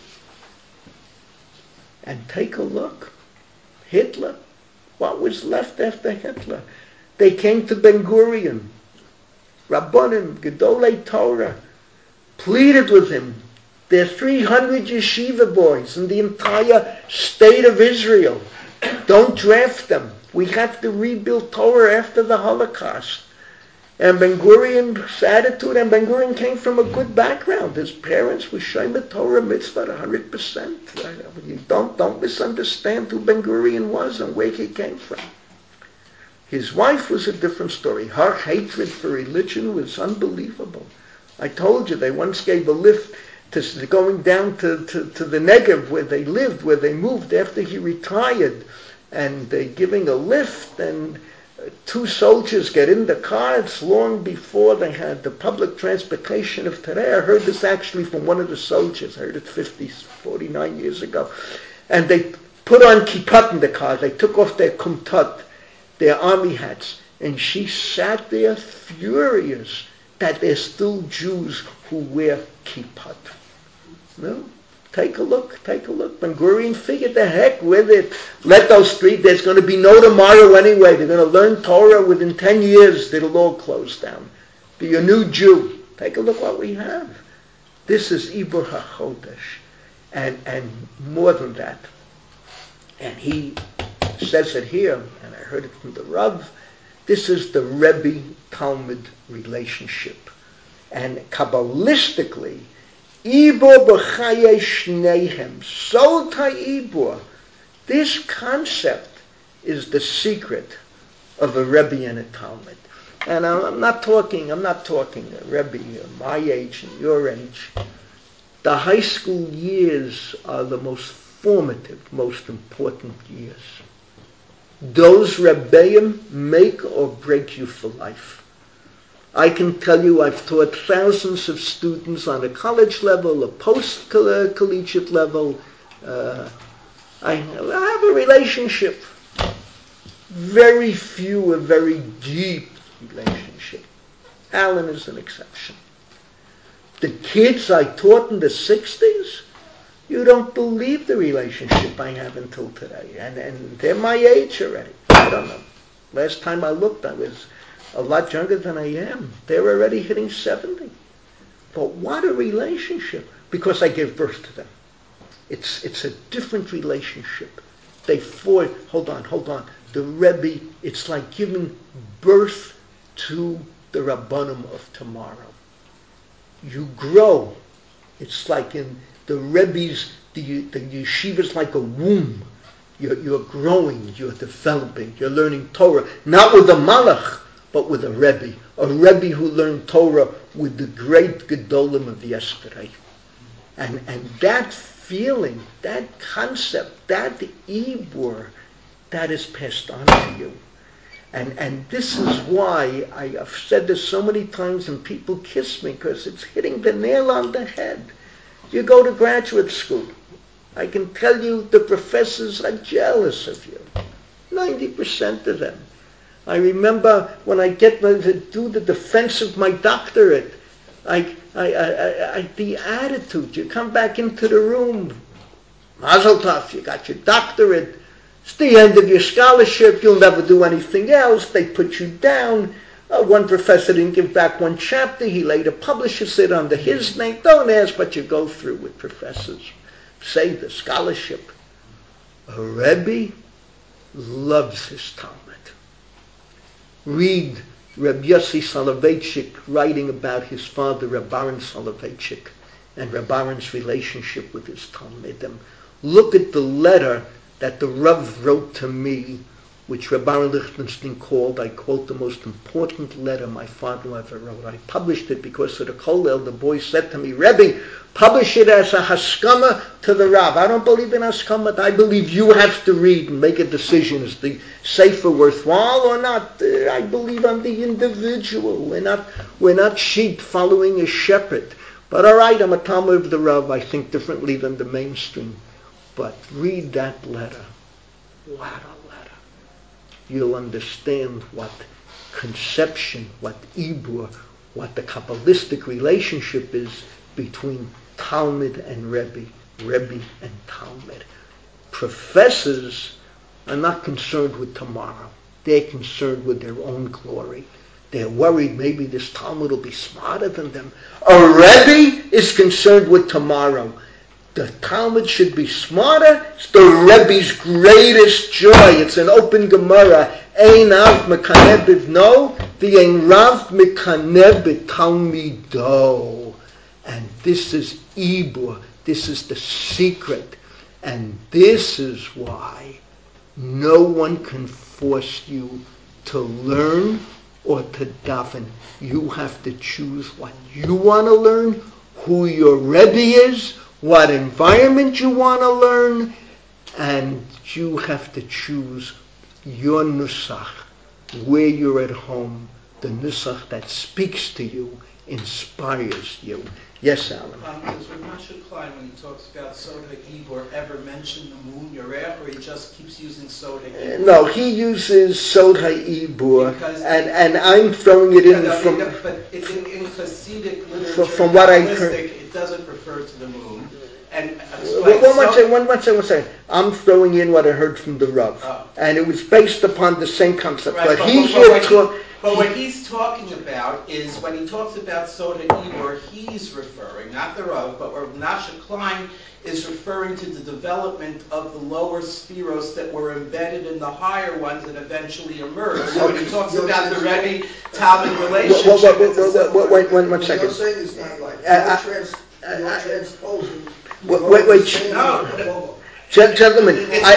And take a look. Hitler. What was left after Hitler? They came to Ben Gurion. Rabbanim, Gedolei Torah, pleaded with him. There are 300 yeshiva boys in the entire state of Israel. Don't draft them. We have to rebuild Torah after the Holocaust. And Ben Gurion's attitude, and Ben Gurion came from a good background. His parents were Shema Torah Mitzvah 100%. You don't misunderstand who Ben Gurion was and where he came from. His wife was a different story. Her hatred for religion was unbelievable. I told you they once gave a lift to going down to the Negev where they lived, where they moved after he retired. And they're giving a lift, and two soldiers get in the car. It's long before they had the public transportation of today. I heard this actually from one of the soldiers. I heard it 49 years ago. And they put on kippot in the car. They took off their kumtat, their army hats. And she sat there furious that there's still Jews who wear kippot. No? Take a look. Ben Gurion figured the heck with it. Let those streets, there's going to be no tomorrow anyway. They're going to learn Torah within 10 years. It'll all close down. Be a new Jew. Take a look what we have. This is Ibur HaChodesh. And more than that. And he says it here, and I heard it from the Rav. This is the Rebbe-Talmud relationship. And Kabbalistically, Ibur b'chaye shnehem, Solta Ibur. This concept is the secret of a Rebbe and a Talmud. And I'm not talking a Rebbe my age and your age. The high school years are the most formative, most important years. Those Rebbeim make or break you for life. I can tell you I've taught thousands of students on a college level, a post-collegiate level. I have a relationship. Very few, a very deep relationship. Alan is an exception. The kids I taught in the 60s, you don't believe the relationship I have until today. And they're my age already. I don't know. Last time I looked, I was a lot younger than I am. They're already hitting 70. But what a relationship. Because I gave birth to them. It's a different relationship. They fought. Hold on. The Rebbe, it's like giving birth to the Rabbanim of tomorrow. You grow. It's like in the Rebbe's, the yeshiva's like a womb. You're growing, you're developing, you're learning Torah. Not with a malach, but with a Rebbe who learned Torah with the great Gedolim of yesterday. And that feeling, that concept, that Ibur, that is passed on to you. And this is why I've said this so many times and people kiss me because it's hitting the nail on the head. You go to graduate school. I can tell you the professors are jealous of you. 90% of them. I remember when I get to do the defense of my doctorate, the attitude, you come back into the room, Mazel Tov, you got your doctorate, It's the end of your scholarship. You'll never do anything else. They put you down. One professor didn't give back one chapter. He later publishes it under his name. Don't ask what you go through with professors. Say the scholarship. A Rebbe loves his Talmud. Read Reb Yossi Soloveitchik writing about his father, Reb Aaron Soloveitchik, and Reb Aaron's relationship with his Talmidim. Look at the letter that the Rav wrote to me, which Reb Aaron Lichtenstein called, I quote, the most important letter my father ever wrote. I published it because of the Kollel. The boy said to me, Rebbe, publish it as a haskama to the Rav. I don't believe in haskama. I believe you have to read and make a decision. Is the sefer worthwhile or not? I believe I'm the individual. We're not sheep following a shepherd. But all right, I'm a Talmud of the Rav. I think differently than the mainstream. But read that letter. What a letter. You'll understand what conception, what ibur, what the Kabbalistic relationship is between Talmud and Rebbe, Rebbe and Talmud. Professors are not concerned with tomorrow. They're concerned with their own glory. They're worried maybe this Talmud will be smarter than them. A Rebbe is concerned with tomorrow. The Talmud should be smarter. It's the Rebbe's greatest joy. It's an open Gemara. Ein Av mekaneh bivno, v'ein Rav mekaneh b'talmido. And this is Ibur. This is the secret. And this is why no one can force you to learn or to daven. You have to choose what you want to learn, who your Rebbe is, what environment you want to learn, and you have to choose your nusach, where you're at home, the nusach that speaks to you, inspires you. Yes, Alan? Does Rav Moshe Klein, when he talks about Soda Ibor, ever mention the moon Yerech, or he just keeps using Soda Ibor? No, he uses Soda Ibor, and I'm throwing it in from... But it's in Hasidic literature, from what I heard, it doesn't refer to the moon. And one second. I'm throwing in what I heard from the Rav, and it was based upon the same concept. Right, but what he's talking about is when he talks about Soda Ibor, he's referring, not the Rav, but Rav Moshe Klein is referring to the development of the lower spheros that were embedded in the higher ones and eventually emerged. So when he talks about the Rebbe Talmud relationship, wait 1 second. You're saying it's not right. You're transposing. Wait. No. Gentlemen,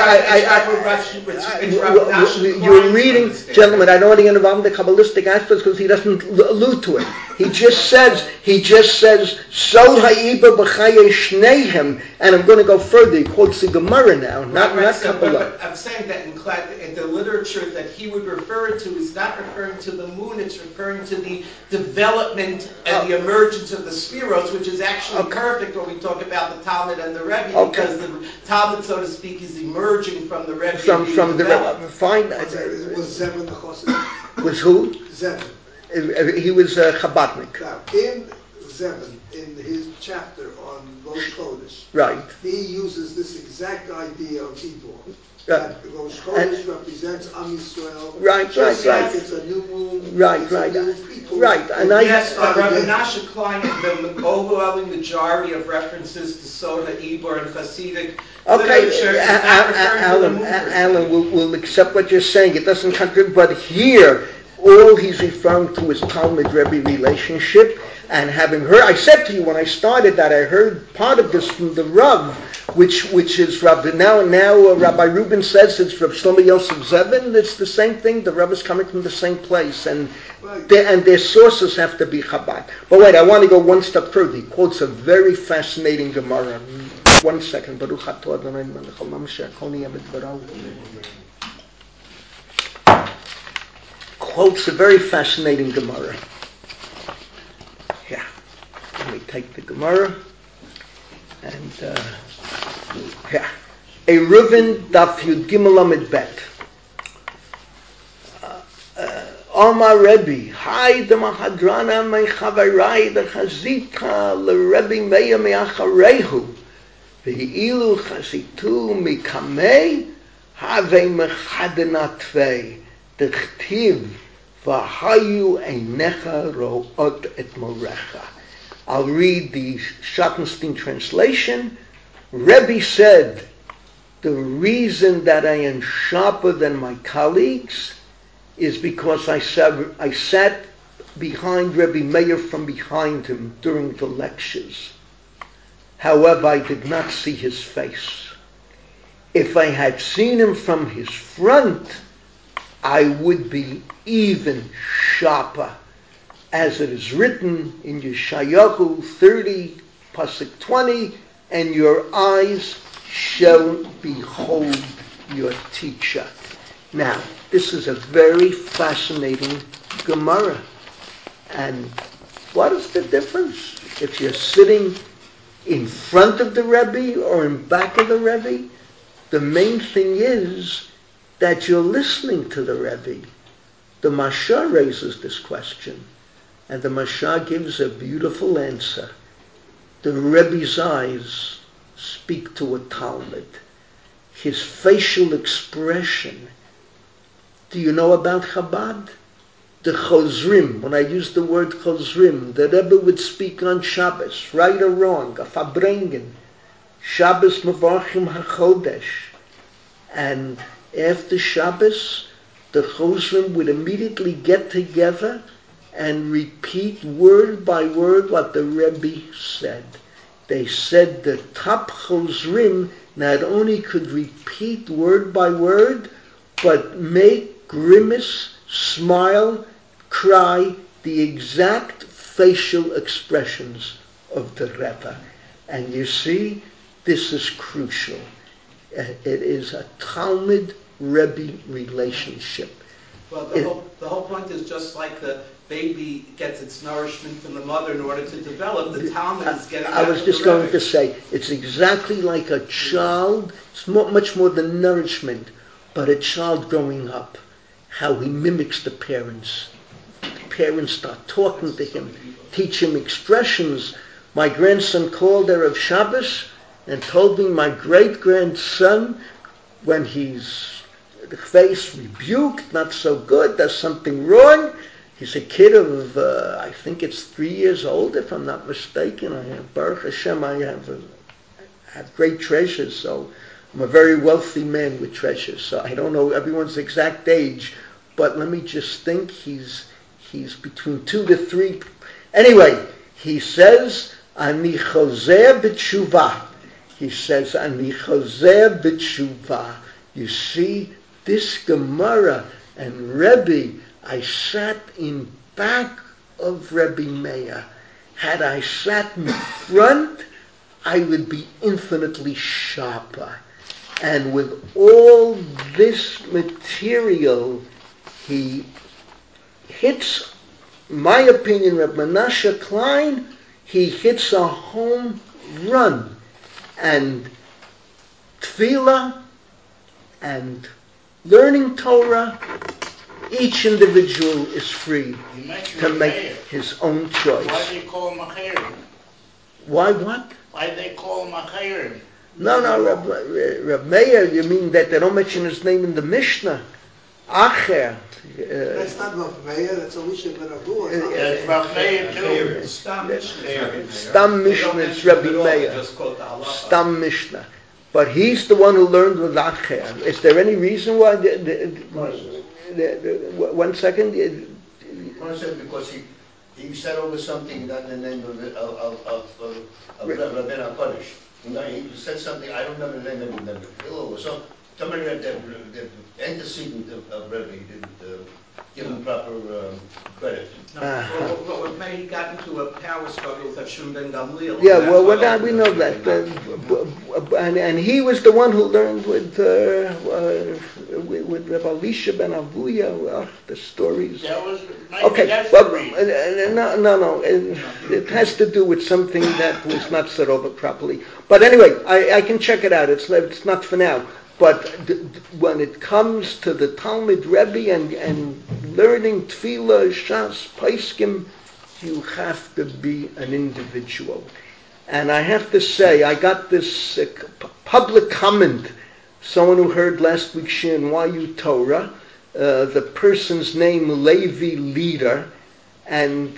you're reading, gentlemen, I don't want to get involved in the Kabbalistic aspects because he doesn't allude to it. He just says, Sod ha'ibur b'chayei shneihem, and I'm going to go further. He quotes the Gemara now, not Kabbalah. I'm saying that in the literature that he would refer to is not referring to the moon, it's referring to the development and the emergence of the spheros, which is actually perfect when we talk about the Talmud and the Rebbe, because the Talmud, so to speak, is emerging from the Rebbe. From the Rebbe. Fine. Was Zevin the Chassid? Was who? Zevin. He was a Chabadnik. Now, in Zevin, in his chapter on Rosh Chodesh, right, he uses this exact idea of Ibor. Rosh Chodesh represents Am Yisrael. Right. It's a new moon. Right. And yes, Rav Moshe Klein, the overwhelming majority of references to Soda Ibor and Hasidic literature is not referring to the moon. Alan, we'll accept what you're saying. It doesn't contradict, but here, all he's referring to is Talmud-Rebbe relationship. And having heard, I said to you when I started that I heard part of this from the Rav, which is Rav. Now Rabbi Rubin says it's Rav Shlomo Yosef Zevin. It's the same thing. The Rav is coming from the same place, and their sources have to be Chabad. But wait, I want to go one step further. He quotes a very fascinating Gemara. 1 second. Baruch atah Adonai melech haolam asher kol niyeh b'dvarav. Quotes a very fascinating Gemara. Yeah, let me take the Gemara. And, a Reuven Daf Yud Gimel Amid Bet. Omar Rebbe, Hai de Mahadrana mei Chavairai de Chazita le Rebbe Meya me'acharehu, ve'ilu chazitu mikamei Have mechadenatvei dechtiv v'hayu einecha ro'ot et morecha. I'll read the Schottenstein translation. Rebbe said, the reason that I am sharper than my colleagues is because I sat behind Rebbe Meir from behind him during the lectures. However, I did not see his face. If I had seen him from his front, I would be even sharper. As it is written in Yeshayahu 30, Pasuk 20, and your eyes shall behold your teacher. Now, this is a very fascinating Gemara. And what is the difference if you're sitting in front of the Rebbe or in back of the Rebbe? The main thing is that you're listening to the Rebbe. The Mashah raises this question, and the Mashah gives a beautiful answer. The Rebbe's eyes speak to a Talmud. His facial expression. Do you know about Chabad? The Chozrim, when I use the word Chozrim, the Rebbe would speak on Shabbos, right or wrong, a Fabrengen, Shabbos Mevarchim HaChodesh. And after Shabbos, the Chozrim would immediately get together and repeat word by word what the Rebbe said. They said the top Chozrim not only could repeat word by word, but make grimace, smile, cry, the exact facial expressions of the Rebbe. And you see, this is crucial. It is a Talmud-Rebbe relationship. Well, the whole point is just like the baby gets its nourishment from the mother in order to develop, the Talmud is getting I was just going to say, it's exactly like a child. It's much more than nourishment, but a child growing up, how he mimics the parents. The parents start talking to him, teach him expressions. My grandson called Erev Shabbos and told me my great-grandson, when he's the face rebuked, not so good, does something wrong. He's a kid of, I think it's 3 years old, if I'm not mistaken. I have, Baruch Hashem, I have great treasures, so I'm a very wealthy man with treasures. So I don't know everyone's exact age, but let me just think, he's between 2 to 3. Anyway, he says, Ani chozer b'tshuva. He says, Ani chozer b'tshuva. You see, this Gemara and Rebbe, I sat in back of Rebbe Meir. Had I sat in front, I would be infinitely sharper. And with all this material, he hits, my opinion, Reb Menashe Klein, he hits a home run. And tefillah and learning Torah, each individual is free to make his own choice. Why do they call him Acherim? Why what? Why do they call him Acherim? No, Reb Meir, you mean that they don't mention his name in the Mishnah? Acher. That's not Rav Meir, that's Elisha ben Avuah. That's Rav Meir too. Stam Mishnah. Stam Mishnah, it's Rebbe Meir. Stam Mishnah. But he's the one who learned with Acher. Is there any reason why? One second. Because he said over something not in the name of Rabbeinu HaKodesh. He said something, I don't remember the name of it. So somebody read the antecedent of Rebbe didn't give him proper credit. But with Meir, he got into a power struggle with Hashem ben Gamliel. Yeah, well, we know that. And he was the one who learned with Rabbi Elisha ben Avuya. The stories. Okay, well, no. It has to do with something that was not set over properly. But anyway, I can check it out. It's not for now. But when it comes to the Talmud Rebbe and learning Tefillah, Shas, Paiskim, you have to be an individual. And I have to say, I got this public comment someone who heard last week's shir in YU Torah, the person's name Levi Leader, and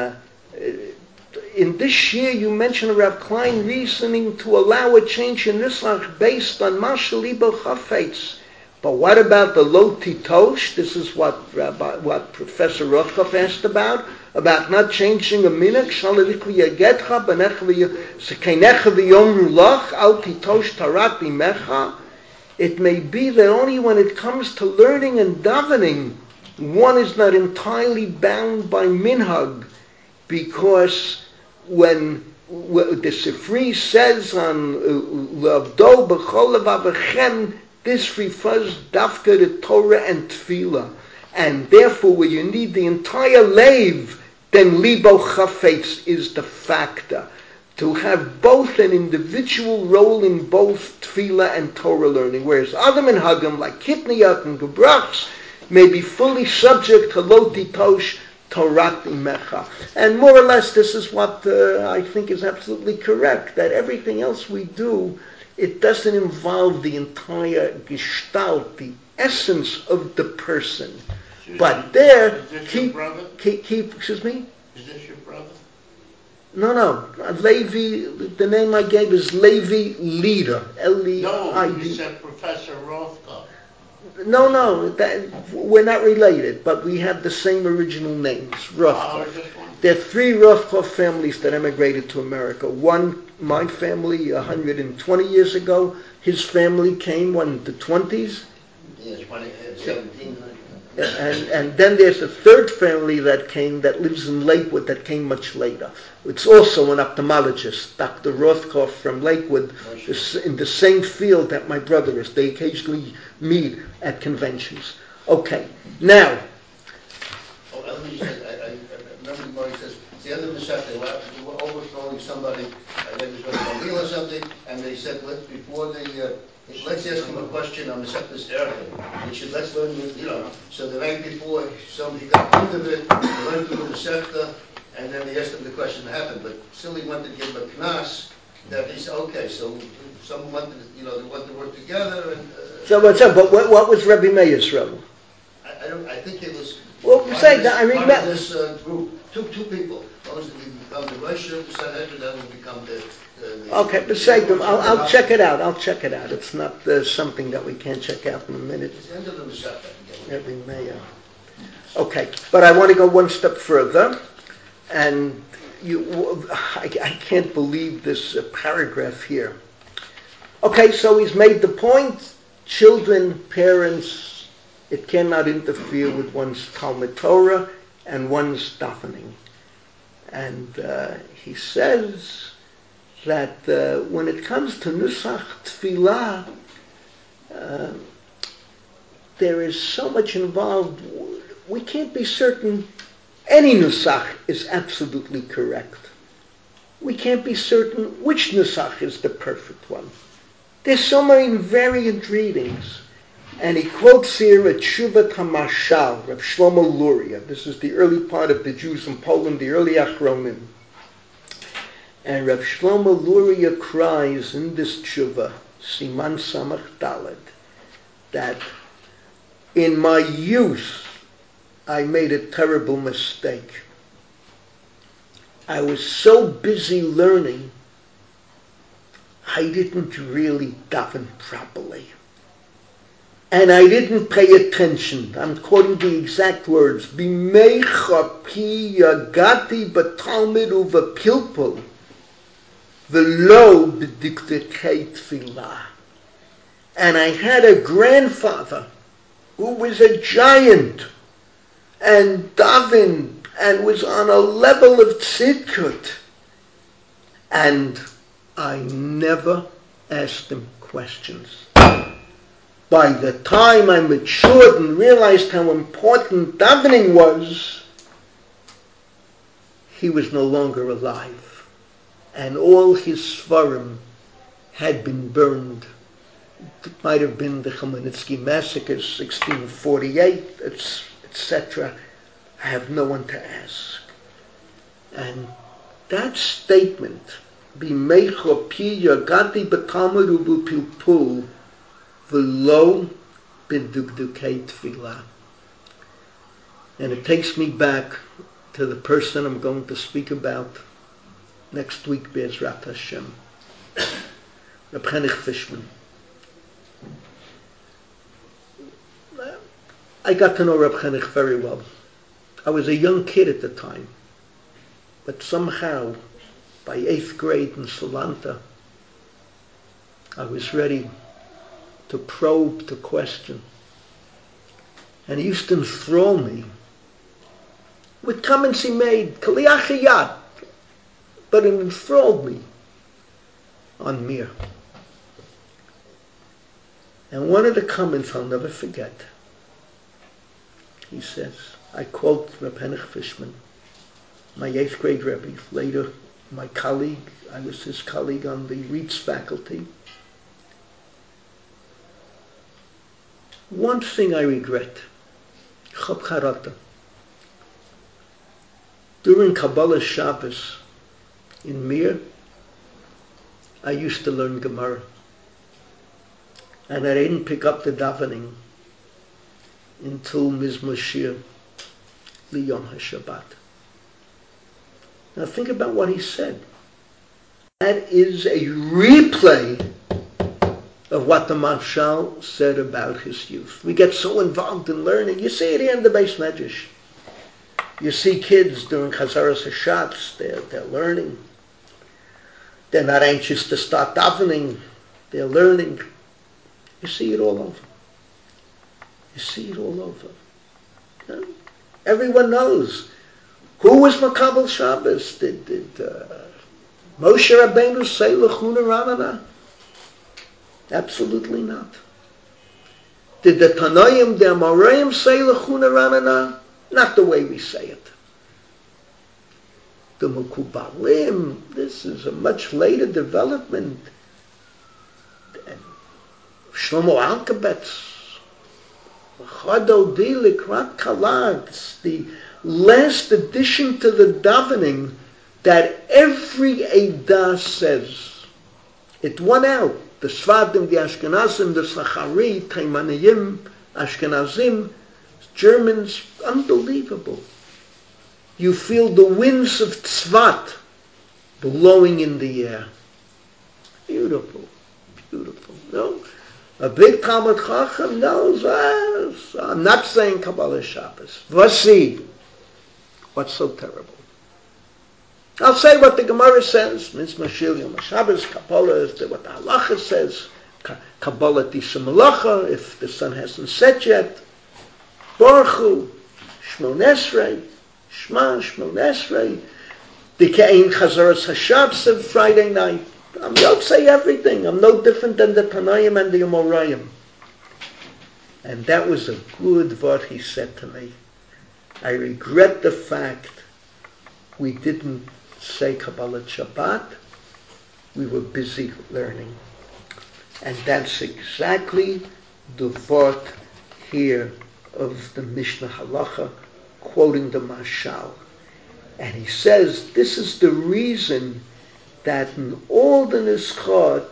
in this shir you mentioned Rav Klein reasoning to allow a change in Nusach based on Mashal Libo Chafetz. But what about the Lo Titosh? This is what Professor Rothkopf asked about not changing a minhag. Shaladikli Yagetcha Benecha Sekeinecha V'Yomru Lach Al Titosh Tarat Bimecha. It may be that only when it comes to learning and davening, one is not entirely bound by minhag, because when the Sifri says on L'Avdo B'chol Levavechem, this refers dafka to Torah and Tefillah, and therefore where you need the entire leiv, then libo chafetz is the factor. To have both an individual role in both Tefillah and Torah learning, whereas other minhagim like Kitniyat and Gebrachs may be fully subject to Lo Titosh Torat Imecha. And more or less this is what I think is absolutely correct, that everything else we do, it doesn't involve the entire gestalt, the essence of the person. But there, keep, excuse me? Is this your brother? No. Levi, the name I gave is Levi Leader. L-E-I-D. No, you said Professor Rothkopf. No, we're not related, but we have the same original names, Rothkopf. There are three Rothkopf families that emigrated to America. One, my family, 120 years ago. His family came, in the 20s? Yeah, 17. And then there's a third family that came, that lives in Lakewood, that came much later. It's also an ophthalmologist, Dr. Rothkopf from Lakewood, in the same field that my brother is. They occasionally meet at conventions. Okay, now. I remember Mori says, it's the end of the Shabbat, they were overthrowing somebody, they was going to deal or something, and they said, let's ask him a question on the Shabbat Erech. Let's learn, so the night before, somebody got into it, they learned through the Shabbat, and then they asked him the question that happened. But still he wanted to give him a knas, that he said, okay, so someone wanted, they wanted to work together. And, so what was Rabbi Meir's role? I think it was... Well, say that, I remember... Part of this group, two people. One was to become the Rosh of the Sanhedrin, then will become the okay, but say them. I'll check it out. It's not something that we can't check out in a minute. It's the end of the Shabbat. Rabbi Meir. Okay, but I want to go one step further, and I can't believe this paragraph here. Okay, so he's made the point, children, parents, it cannot interfere with one's Talmud Torah and one's davening. And he says that when it comes to Nusach Tefillah, there is so much involved, we can't be certain any Nusach is absolutely correct. We can't be certain which Nusach is the perfect one. There's so many variant readings. And he quotes here a Tshuvat HaMashal, Rav Shlomo Luria. This is the early part of the Jews in Poland, the early Achronim. And Rav Shlomo Luria cries in this Tshuva, Siman Samach Daled, that in my youth I made a terrible mistake. I was so busy learning, I didn't really daven properly. And I didn't pay attention. I'm quoting the exact words. B'meicha pi yagati b'talmid u'v'pilpul v'lo b'diktekei tefillah. And I had a grandfather who was a giant and davened and was on a level of tzidkut. And I never asked him questions. By the time I matured and realized how important davening was, he was no longer alive. And all his svarim had been burned. It might have been the Chmielnicki massacres, 1648, etc. I have no one to ask. And that statement, B'meicha pi yagati b'talmud u'b'pilpul, v'lo b'dukdukei tefillah. And it takes me back to the person I'm going to speak about next week, Be'ezrat Hashem, Reb Henich Fishman. I got to know Reb Henich very well. I was a young kid at the time, but somehow, by 8th grade in Salanta, I was ready to probe, to question. And he used to enthrall me with comments he made, Kaliyachiyat, but it enthralled me on Mir. And one of the comments I'll never forget, he says, I quote Reb Henich Fishman, my 8th grade Rebbe, later my colleague, I was his colleague on the REITs faculty. One thing I regret, Chab Charata, during Kabbalah Shabbos in Mir, I used to learn Gemara. And I didn't pick up the davening until Mizmor Shir Liyom HaShabbat. Now think about what he said. That is a replay of what the Mashal said about his youth. We get so involved in learning. You see it here in the Beis Medrash. You see kids during Chazaras HaShatz, they're learning. They're not anxious to start davening. They're learning. You see it all over. You see it all over. Yeah? Everyone knows. Who was Makabel Shabbos? Did Moshe Rabbeinu say L'chuna Ranana? Absolutely not. Did the Tanoim, the Amoraim say L'chuna Ranana? Not the way we say it. The Mekubalim, this is a much later development. And Shlomo Alkabetz, Chado Di Likrat Kalag, it's the last addition to the davening that every Eidah says. It won out. The Sfadim, the Ashkenazim, the Sachari, Taimaniyim, Ashkenazim, Germans, unbelievable. You feel the winds of Tzvat blowing in the air. Beautiful, beautiful. No? A big Talmud Chacham knows us. I'm not saying Kabbalah Shabbos. Vasi. What's so terrible? I'll say what the Gemara says. Mizmor Shir Yom HaShabbos, Kabbalah is what the Halacha says. Kabbalah Tisha Malacha, if the sun hasn't set yet. Baruch Hu, Shmon Esrei, Shema, Shmon Esrei. The Ke'ein Chazaras HaShabbat of Friday night. I don't say everything. I'm no different than the Tanaim and the Amoraim. And that was a good word he said to me. I regret the fact we didn't say Kabbalah Shabbat. We were busy learning. And that's exactly the word here of the Mishnah Halacha, quoting the Mashal. And he says, this is the reason that in all the Nischot,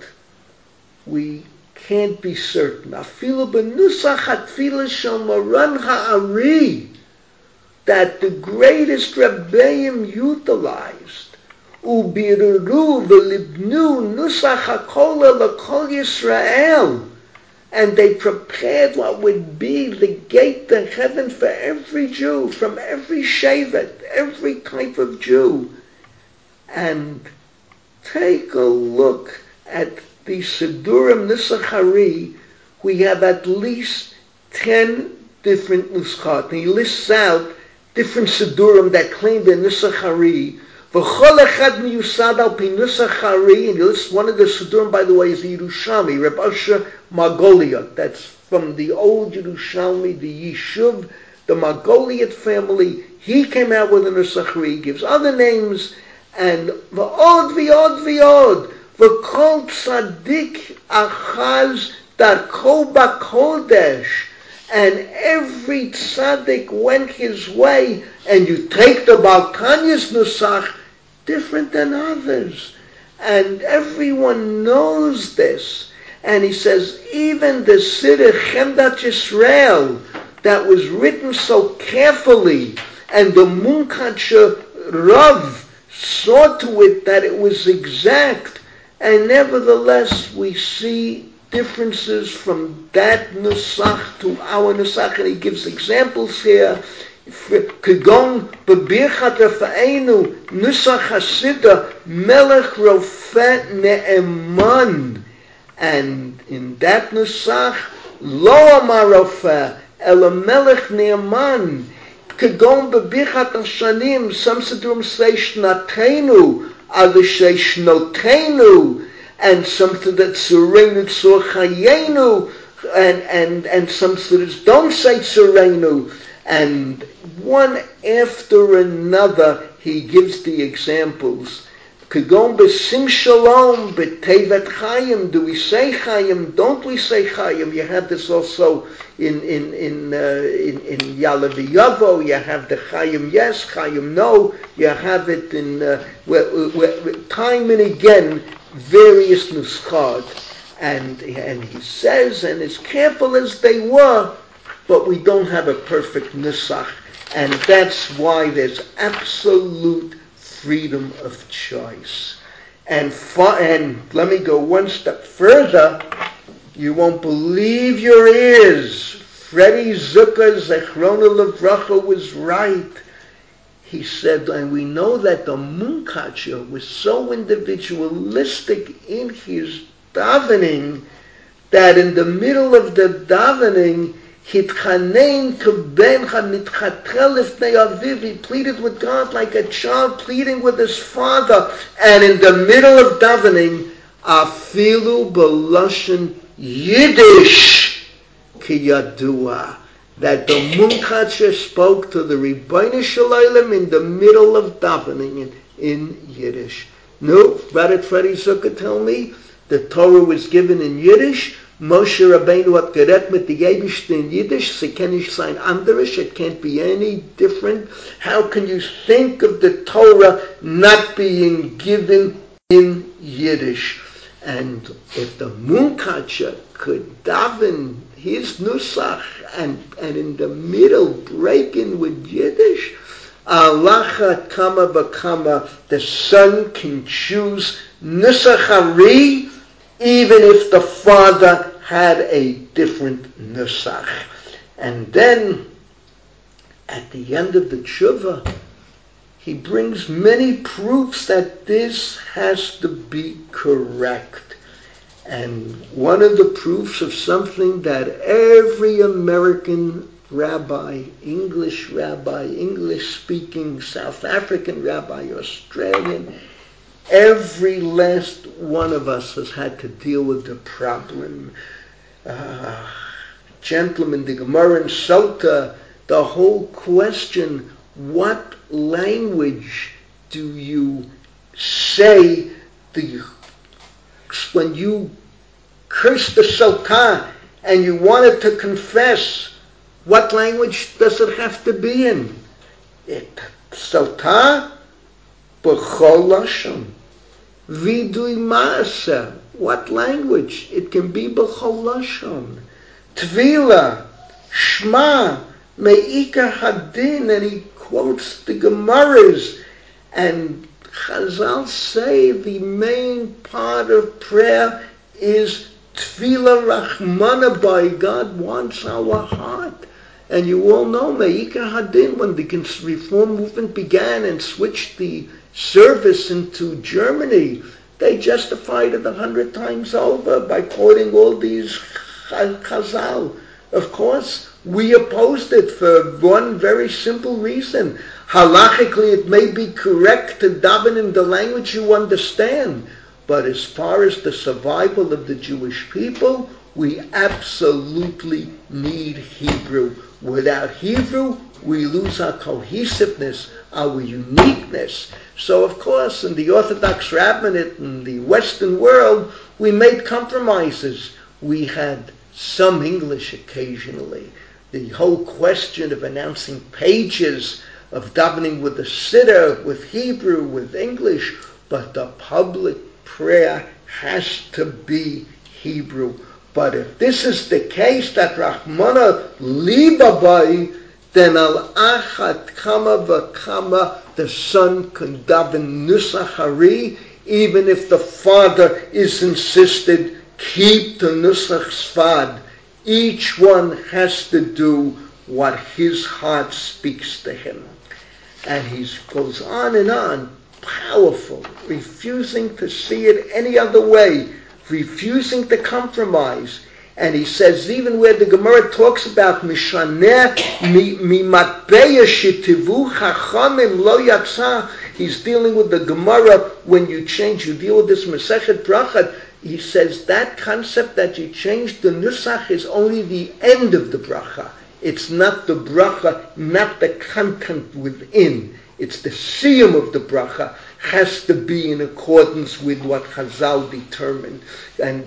we can't be certain. Afilu b'nusach hatfilah shel Moran Ha'ari, that the greatest Rebbeim utilized, u'birru v'libnu nusach hakola l'kol Yisrael, and they prepared what would be the gate to heaven for every Jew, from every shevet, every type of Jew. And take a look at the Sidurim Nisachari. We have at least 10 different Nuschot. And he lists out different Sidurim that claim the Nisachari. V'chol echad miyusad al pi Nisachari. And he lists one of the Sidurim, by the way, is the Yerushalmi, Reb Asher Margoliot. That's from the old Yerushalmi, the Yishuv, the Margoliot family. He came out with a Nisachari, gives other names, and v'od, v'kol tzaddik achaz darko b'kodesh, and every tzaddik went his way, and you take the Baal Tanya's nusach, different than others, and everyone knows this, And he says, even the Siddur Chemdat Yisrael, that was written so carefully, and the Munkacher Rav saw to it that it was exact, and nevertheless we see differences from that Nusach to our Nusach, and he gives examples here. Kegon bebirchat rafa'enu Nusach Hasidah Melech Rofeh Ne'eman, and in that Nusach Lo Amar Rofeh Ela Melech Ne'eman. Kegon bebirchat Hashanim, some Siddurim say Shnatenu, others say Shnotenu, and something that Tzureinu Tzur Chayenu, and some Siddurim don't say Tzureinu. And one after another, he gives the examples. Kegon besim shalom betevet chayim. Do we say chayim? Don't we say chayim? You have this also in Yalav Yavo. You have the chayim yes, chayim no. You have it in time and again various nuschot. And he says, and as careful as they were, but we don't have a perfect nusach, and that's why there's absolute freedom of choice. And let me go one step further. You won't believe your ears. Freddie Zucker, Zechrona Levracha, was right. He said, and we know that the Munkacher was so individualistic in his davening that in the middle of the davening, he pleaded with God like a child pleading with his father. And in the middle of davening, afilu b'lashon Yiddish kiyadua, that the Munkacher spoke to the Ribbono Shel Olam in the middle of davening in Yiddish. No, Radak Freddie Zucker tell me the Torah was given in Yiddish. Moshe Rabbeinu hat gerät mit die Eibishter in Yiddish, sie kann nicht sein anderes, it can't be any different. How can you think of the Torah not being given in Yiddish? And if the Munkacher could daven his Nusach and in the middle break in with Yiddish, Alacha kama b'kama, the son can choose Nusach Ari, even if the father had a different nusach. And then, at the end of the tshuva, he brings many proofs that this has to be correct. And one of the proofs of something that every American rabbi, English-speaking, South African rabbi, Australian, every last one of us has had to deal with the problem. Gentlemen, the Gemara in Sota, the whole question, what language do you say when you curse the Sota and you wanted to confess? What language does it have to be in? Sota b'chol lashon. Vidui ma'aseh. What language? It can be b'chol lashon. Tvila, Shema, Me'ikar Hadin, and he quotes the Gemaras. And Chazal say the main part of prayer is Tvila Rachmana, by God wants our heart. And you all know Me'ikar Hadin, when the Reform movement began and switched the service into Germany, they justified it 100 times over by quoting all these Chazal. Of course, we opposed it for one very simple reason. Halachically, it may be correct to daven in the language you understand, but as far as the survival of the Jewish people, we absolutely need Hebrew. Without Hebrew, we lose our cohesiveness, our uniqueness. So, of course, in the Orthodox rabbinate, in the Western world, we made compromises. We had some English occasionally. The whole question of announcing pages, of davening with the Siddur, with Hebrew, with English, but the public prayer has to be Hebrew. But if this is the case that Rahmana Libabai, then al achat kama v'kama, the son can daven nusach hari, even if the father is insisted, keep the nusach sfad. Each one has to do what his heart speaks to him. And he goes on, powerful, refusing to see it any other way, refusing to compromise. And he says, even where the Gemara talks about Mishaneh mimatbeya shetivu chachamim lo yatsa, he's dealing with the Gemara when you deal with this Masechet Brachot. He says that concept that you change the nusach is only the end of the bracha. It's not the bracha, not the content within. It's the siyum of the bracha has to be in accordance with what Chazal determined. And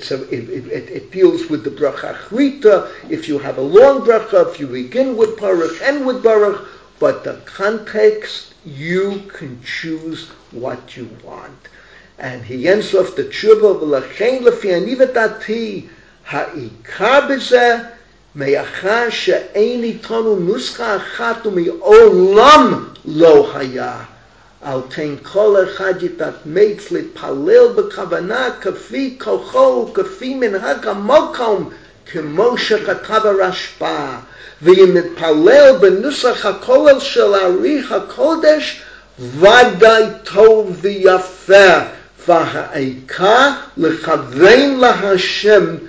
it deals with the bracha achrita. If you have a long bracha, if you begin with Baruch, end with Baruch, but the context, you can choose what you want. And he ends off the tshuva, v'lachein lefi anivet dati ha'ikar b'zeh me'achar she'ein itonu nuscha achat u'mi'olam lo haya al tein kol echad yitatmeitz litpalel b'kavana kafi kocho kafi minhag hamokom k'mo shekatav Rashba v'yim nitpalel b'nusach hakolel shel arich hakodesh vaday tov v'yafeh v'ha'ikar l'chavrein lahashem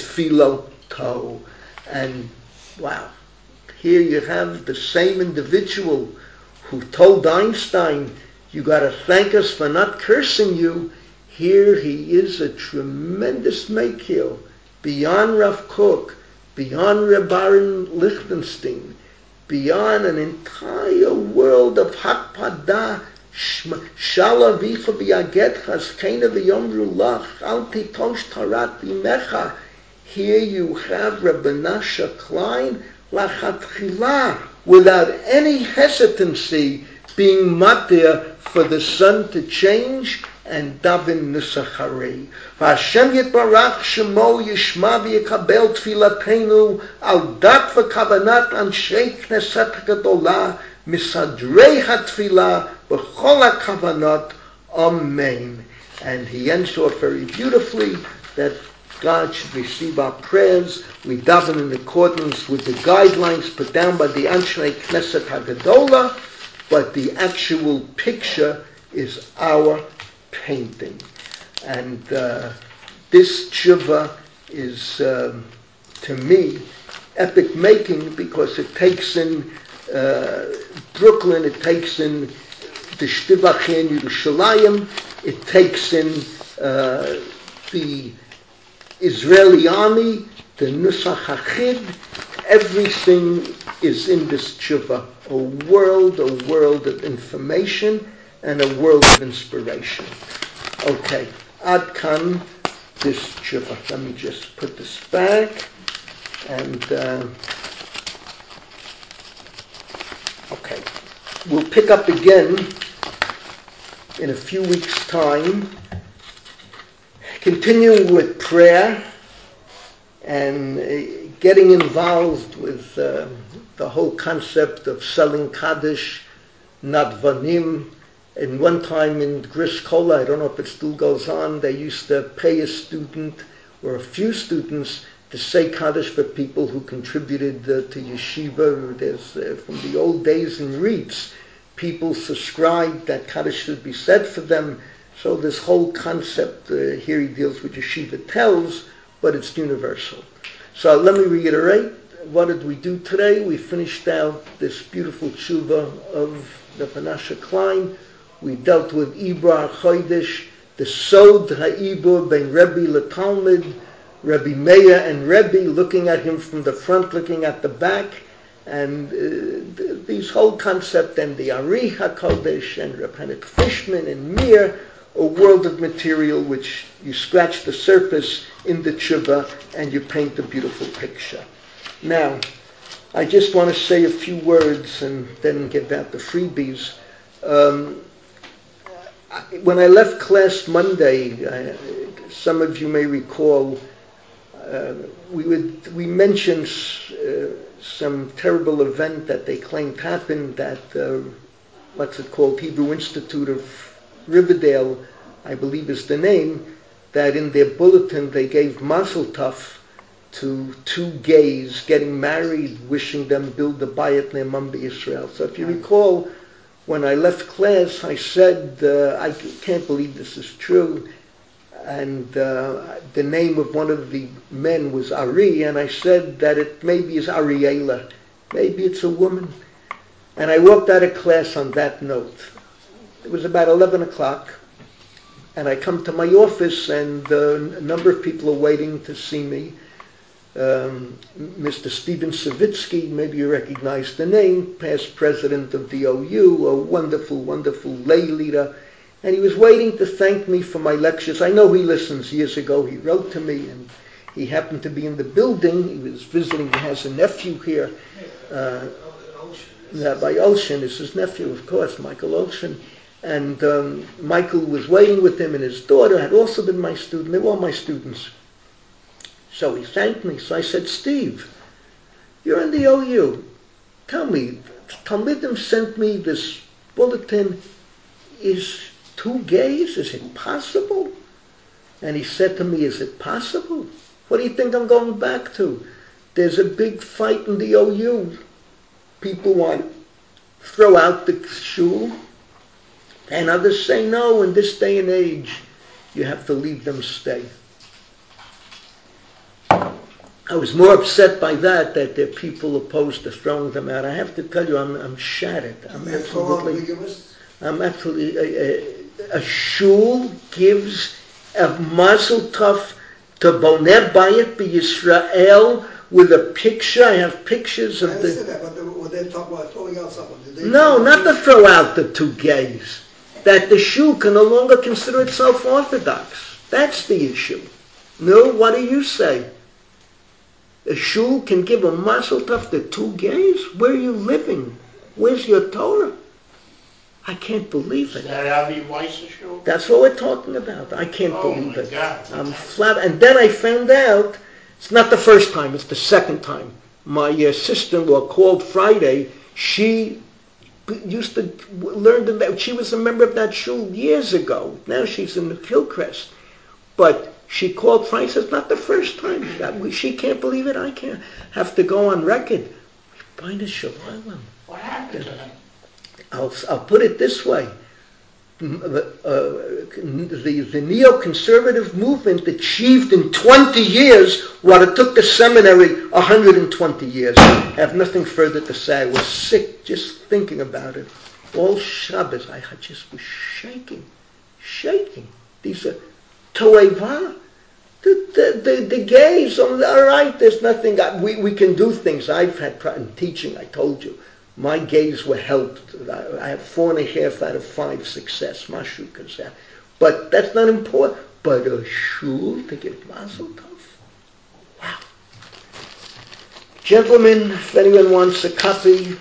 b'tfiloto. And wow, here you have the same individual who told Einstein, you got to thank us for not cursing you. Here he is, a tremendous makil, beyond Rav Kook, beyond Reb Aaron Lichtenstein, beyond an entire world of Hakpadah. Shala vicha v'yagetcha zkeina v'yomru lach al titosh tarat b'imecha. Here you have Reb Menashe Klein lachatchila, without any hesitancy, being matir for the son to change and daven nusach harei. V'Hashem yitbarach shemo yishma v'yekabel tfilatenu al dat v'kavanat anshei knesset gadola misadrei hatfila b'chol hakavanot. Amen. And he ends off very beautifully that God should receive our prayers. We daven in accordance with the guidelines put down by the Anshrei Knesset Hagadola, but the actual picture is our painting. And this tshuva is, to me, epic making, because it takes in Brooklyn, it takes in the Shtivach in Yerushalayim, it takes in the Israeli army, the Nusach HaChid, everything is in this tshuva. A world of information and a world of inspiration. Okay, Ad Kan, this tshuva. Let me just put this back. And, okay, we'll pick up again in a few weeks' time, continuing with prayer and getting involved with the whole concept of selling Kaddish, Nadvanim. And one time in Gris Kola, I don't know if it still goes on, they used to pay a student or a few students to say Kaddish for people who contributed to yeshiva. There's from the old days in REITs, people subscribed that Kaddish should be said for them. So this whole concept, here he deals with yeshiva tells, but it's universal. So let me reiterate, what did we do today? We finished out this beautiful tshuva of the Menashe Klein. We dealt with Ibra Chodesh, the Sod Ha'ibur Ben Rebbe LeTalmid, Rebbe Meir and Rebbe, looking at him from the front, looking at the back, and these whole concept, and the Ari HaKodesh and Reb Hanek Fishman and Mir, a world of material which you scratch the surface in the tshuva and you paint a beautiful picture. Now, I just want to say a few words and then give out the freebies. When I left class Monday, some of you may recall, we mentioned some terrible event that they claimed happened at what's it called, Hebrew Institute of Riverdale, I believe is the name, that in their bulletin they gave mazel tov to 2 gays getting married, wishing them build a bayit ne'eman b'Yisrael. So if you recall, when I left class, I said, I can't believe this is true. And the name of one of the men was Ari, and I said that it maybe is Ariela. Maybe it's a woman. And I walked out of class on that note. It was about 11 o'clock, and I come to my office, and a number of people are waiting to see me. Mr. Steven Savitsky, maybe you recognize the name, past president of the OU, a wonderful, wonderful lay leader. And he was waiting to thank me for my lectures. I know he listens. Years ago he wrote to me, and he happened to be in the building. He was visiting. He has a nephew here. By Olshan is his nephew, of course, Michael Olshan. And Michael was waiting with him, and his daughter had also been my student. They were all my students. So he thanked me. So I said, Steve, you're in the OU. Tell me, Talmidim sent me this bulletin. Is 2 gays? Is it possible? And he said to me, is it possible? What do you think I'm going back to? There's a big fight in the OU. People want to throw out the shul. And others say, no, in this day and age, you have to leave them stay. I was more upset by that there are people opposed to throwing them out. I have to tell you, I'm shattered. I'm absolutely, a shul gives a mazel tov to Boneh Bayit b'Yisrael with a picture. I have pictures of the... that, but when they talk about throwing out someone, no, not to throw out the 2 gays. That the shul can no longer consider itself orthodox. That's the issue. No, what do you say? A shul can give a mazel tov to 2 gays? Where are you living? Where's your Torah? I can't believe it. Is that Avi Weiss's shul? That's what we're talking about. I can't believe it. God. I'm flat. And then I found out, it's not the first time, it's the second time. My sister-in-law called Friday. She used to learn that she was a member of that shul years ago. Now she's in Hillcrest. But she called Friday, says, not the first time. She can't believe it. I can't. Have to go on record. Find a shalom. What happened to them? I'll put it this way. The neoconservative movement achieved in 20 years what it took the seminary 120 years. I have nothing further to say. I was sick just thinking about it. All Shabbos, I just was shaking. These are toeva. The gays, all right, there's nothing, we can do things. I've had in teaching, I told you. My gays were helped. I have 4.5 out of 5 success. Mashu kazeh. But that's not important. But a shul to get mazel tov. Wow. Gentlemen, if anyone wants a copy,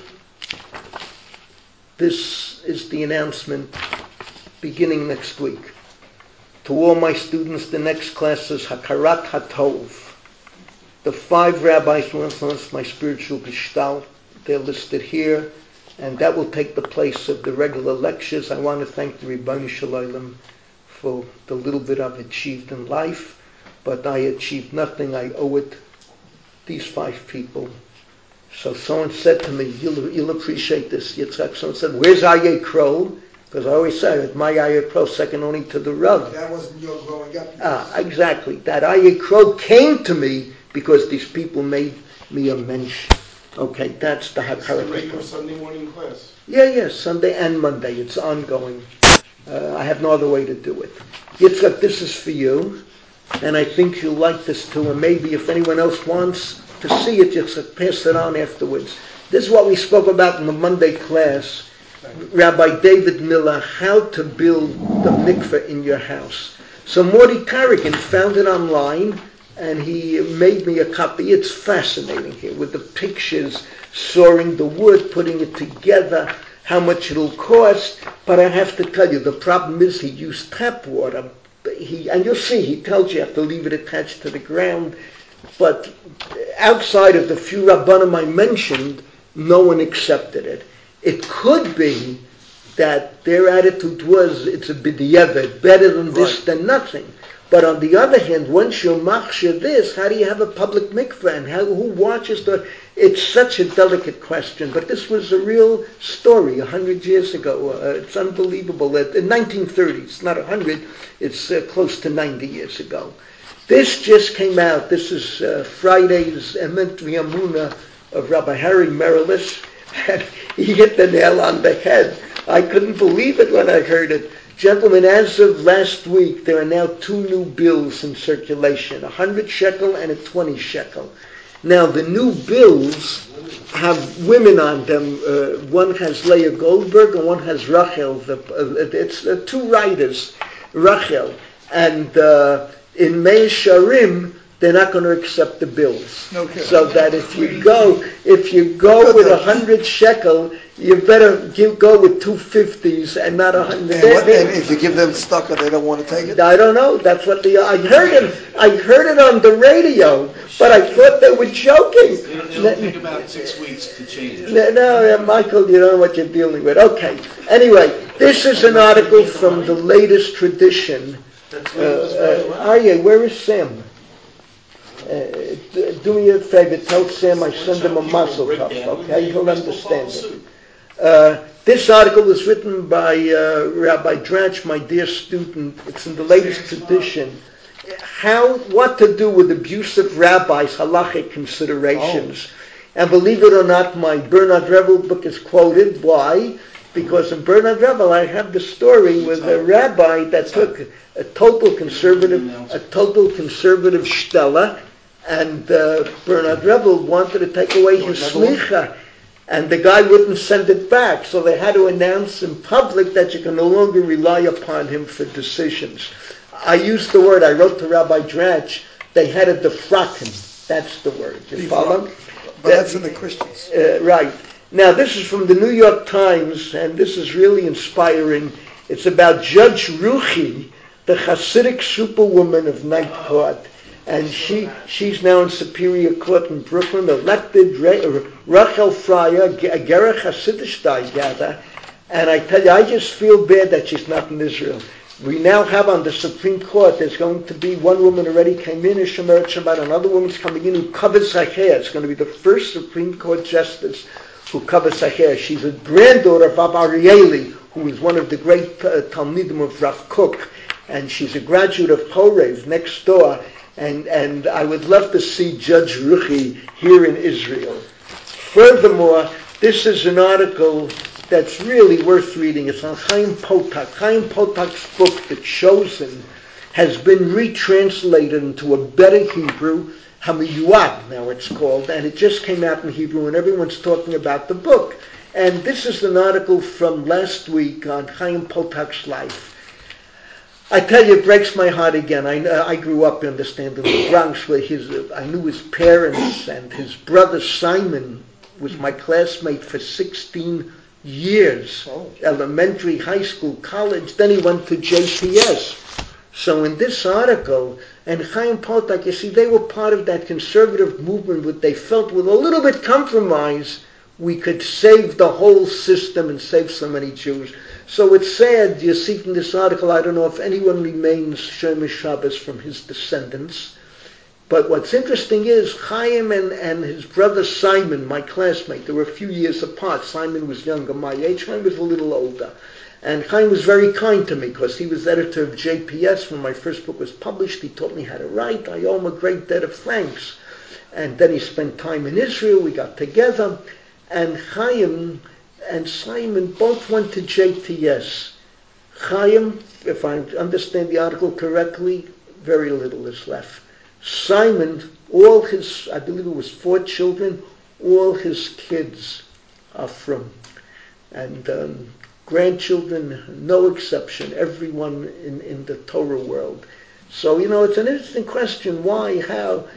this is the announcement beginning next week. To all my students, the next class is Hakarat HaTov. The 5 rabbis who influenced my spiritual gestalt, they're listed here, and that will take the place of the regular lectures. I want to thank the Ribbon Shalom for the little bit I've achieved in life, but I achieved nothing. I owe it these 5 people. So someone said to me, you'll appreciate this, Yitzhak. Someone said, where's Aryeh Kroll? Because I always say, my Aryeh Kroll second only to the Rav. That wasn't your growing up. Exactly. That Aryeh Kroll came to me because these people made me a mensch. Okay, that's the Hakarat. Regular Sunday morning class. Yeah, Sunday and Monday. It's ongoing. I have no other way to do it. Yitzhak, this is for you, and I think you'll like this too, and maybe if anyone else wants to see it, Yitzhak, pass it on afterwards. This is what we spoke about in the Monday class. Rabbi David Miller, how to build the mikveh in your house. So Morty Carrigan found it online, and he made me a copy. It's fascinating here with the pictures, sawing the wood, putting it together, how much it'll cost. But I have to tell you, the problem is he used tap water. and you'll see, he tells you have to leave it attached to the ground. But outside of the few Rabbanim I mentioned, no one accepted it. It could be that their attitude was, it's a b'diavad, better than this than nothing. But on the other hand, once you machshir this, how do you have a public mikveh? And who watches the... It's such a delicate question, but this was a real story 100 years ago. It's unbelievable. In 1930s, not 100, it's close to 90 years ago. This just came out. This is Friday's Emet V'Yamuna of Rabbi Harry Merelis, and he hit the nail on the head. I couldn't believe it when I heard it. Gentlemen, as of last week, there are now 2 new bills in circulation, 100 shekel and a 20 shekel. Now, the new bills have women on them. One has Leah Goldberg and one has Rachel. It's 2 writers, Rachel. And in Mei Sharim, they're not going to accept the bills. Okay. So that if you go with 100 shekel, you better go with 250s and not 100. And if you give them stucco, they don't want to take it? I don't know. That's what I heard it on the radio, but I thought they were joking. It'll take about 6 weeks to change it. No, Michael, you don't know what you're dealing with. Okay. Anyway, this is an article from the latest tradition. Aryeh, where is Sam? Do me a favor, tell Sam I send him a mazel tov, okay? He'll understand it. This article was written by Rabbi Dratch, my dear student. It's in the latest tradition. What to do with abusive rabbis, halachic considerations. And believe it or not, my Bernard Revel book is quoted. Why? Because in Bernard Revel I have the story with a rabbi that took a total conservative shtela, and Bernard Revel wanted to take away his slicha, and the guy wouldn't send it back, so they had to announce in public that you can no longer rely upon him for decisions. I used the word, I wrote to Rabbi Dratch, they had to defrock him. That's the word. You follow? But that's in the Christians. Right. Now, this is from the New York Times, and this is really inspiring. It's about Judge Ruchi, the Hasidic superwoman of Night Court. And she's now in Superior Court in Brooklyn, elected Rachel Fryer, a Gerach Hasidishtay gather. And I tell you, I just feel bad that she's not in Israel. We now have on the Supreme Court, there's going to be one woman already came in, Shemeret Shabbat, another woman's coming in who covers her hair. It's going to be the first Supreme Court justice who covers her hair. She's a granddaughter of Rabbi Arieli, who is one of the great Talmidim of Rav Kook, and she's a graduate of Horev next door. And I would love to see Judge Ruchi here in Israel. Furthermore, this is an article that's really worth reading. It's on Chaim Potok. Chaim Potok's book, The Chosen, has been retranslated into a better Hebrew, Hamiyuad now it's called, and it just came out in Hebrew, and everyone's talking about the book. And this is an article from last week on Chaim Potok's life. I tell you, it breaks my heart again. I grew up, understand, in the Bronx, where I knew his parents, and his brother Simon was my classmate for 16 years, elementary, high school, college. Then he went to JPS. So in this article, and Chaim Potok, you see, they were part of that conservative movement, what they felt with a little bit compromise, we could save the whole system and save so many Jews. So it's sad, you see from this article, I don't know if anyone remains Shomer Shabbos from his descendants. But what's interesting is Chaim and his brother Simon, my classmate, they were a few years apart. Simon was younger, my age. Chaim was a little older. And Chaim was very kind to me because he was editor of JPS when my first book was published. He taught me how to write. I owe him a great debt of thanks. And then he spent time in Israel. We got together. And Chaim and Simon both went to JPS. Chaim, if I understand the article correctly, very little is left. Simon, all his, I believe it was 4 children, all his kids are from. And grandchildren, no exception, everyone in the Torah world. So, it's an interesting question. Why? How?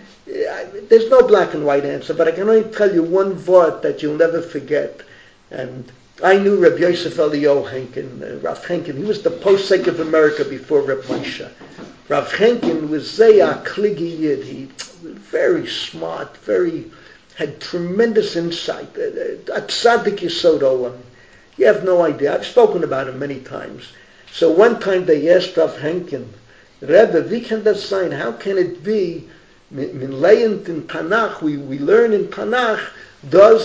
There's no black and white answer, but I can only tell you one word that you'll never forget. And I knew Reb Yosef Eliyahu Henkin, Rav Henkin. He was the posek of America before Reb Moshe. Rav Henkin was Zeya Kligi Yid. He was very smart, had tremendous insight. A tzaddik yesod olam. You have no idea. I've spoken about him many times. So one time they asked Rav Henkin, Rebbe, wie kann das sein? How can it be? Min leyend in Tanakh, we learn in Tanakh, does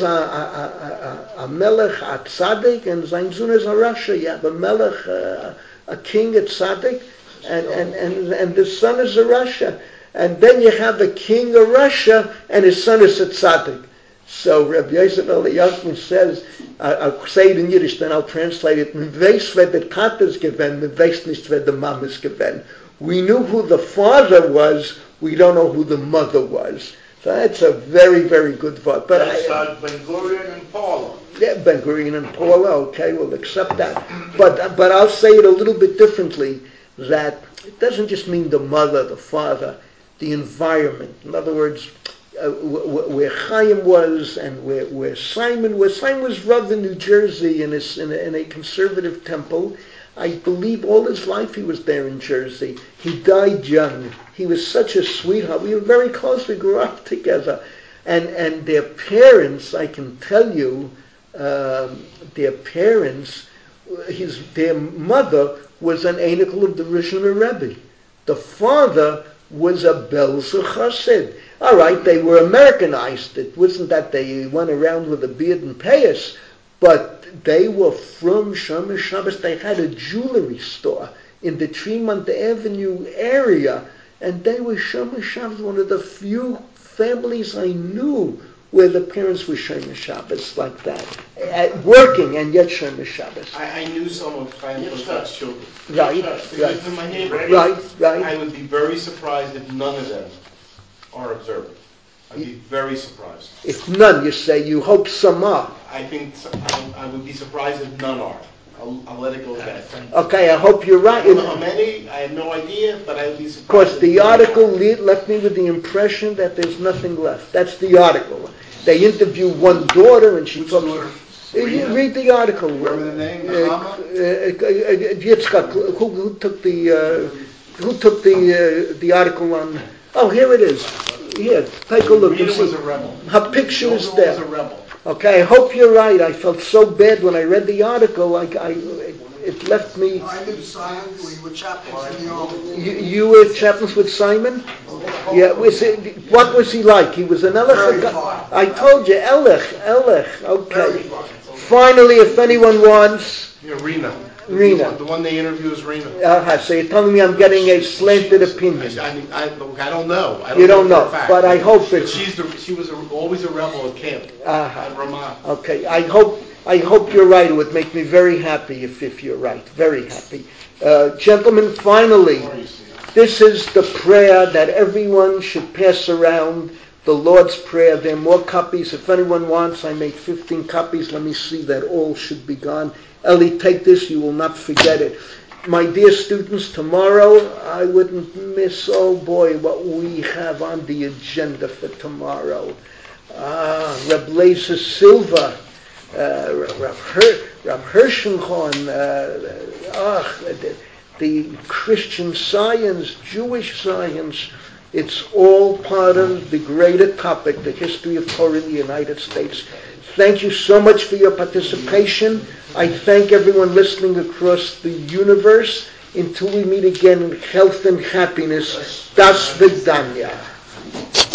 a melech a tzaddik and sein Sohn is a rasha. You have a melech, a king, a tzaddik, and the son is a rasha. And then you have a king, a rasha, and his son is a tzaddik. So Rabbi Yosef Eliyahu says, I'll say it in Yiddish, then I'll translate it. Man weiß, wer der Tat ist gewesen, man weiß nicht, wer der Mom is gewesen. We knew who the father was, we don't know who the mother was. So that's a very, very good word. But that's Ben-Gurion and Paula. Yeah, Ben-Gurion and Paula, okay, we'll accept that. But I'll say it a little bit differently, that it doesn't just mean the mother, the father, the environment. In other words, where Chaim was and where Simon was. Simon was rav in New Jersey in a conservative temple. I believe all his life he was there in Jersey. He died young. He was such a sweetheart. We were very close. We grew up together. And their parents, I can tell you, their parents, their mother was an Einikal of the Rishon Rebbe. The father was a Belzer Chassid. All right, they were Americanized. It wasn't that they went around with a beard and payas, but they were from Shomer Shabbos. They had a jewelry store in the Tremont Avenue area, and they were Shomer Shabbos, one of the few families I knew where the parents were Shomer Shabbos like that, working and yet Shomer Shabbos. I knew some of Chaim Kostak's children. Right. I would be very surprised if none of them are observant. I'd be very surprised. If none, you say, you hope some are. I think I would be surprised if none are. I'll let it go at that. Okay, I hope you're right. I don't know how many, I have no idea, but I would be surprised. Of course, the article left me with the impression that there's nothing left. That's the article. They interviewed one daughter, and she told me, read the article. Remember the name? Yitzchak, who took the article on? Oh, here it is. Here, take a look. Rita was a rebel. Her picture is there. Was a rebel. Okay, I hope you're right. I felt so bad when I read the article. It left me. I knew Simon. We were chaplains in the army. You were chaplains with Simon? Yeah. What was he like? He was an Elech. I told you, Elech. Okay. Finally, if anyone wants. Yeah, Rena. The one they interview is Rena. So you're telling me I'm getting a slanted opinion. I don't know. You don't know, but I hope it. She was always a rebel at camp. At Ramah. Okay, I hope you're right. It would make me very happy if you're right. Very happy. Gentlemen, finally, this is the prayer that everyone should pass around. The Lord's Prayer. There are more copies. If anyone wants, I made 15 copies. Let me see that all should be gone. Ellie, take this. You will not forget it. My dear students, tomorrow I wouldn't miss, oh boy, what we have on the agenda for tomorrow. Reb Leiser Silva, Reb Hirschenhorn, the Christian science, Jewish science. It's all part of the greater topic, the history of Torah in the United States. Thank you so much for your participation. I thank everyone listening across the universe. Until we meet again in health and happiness, das Vidanya.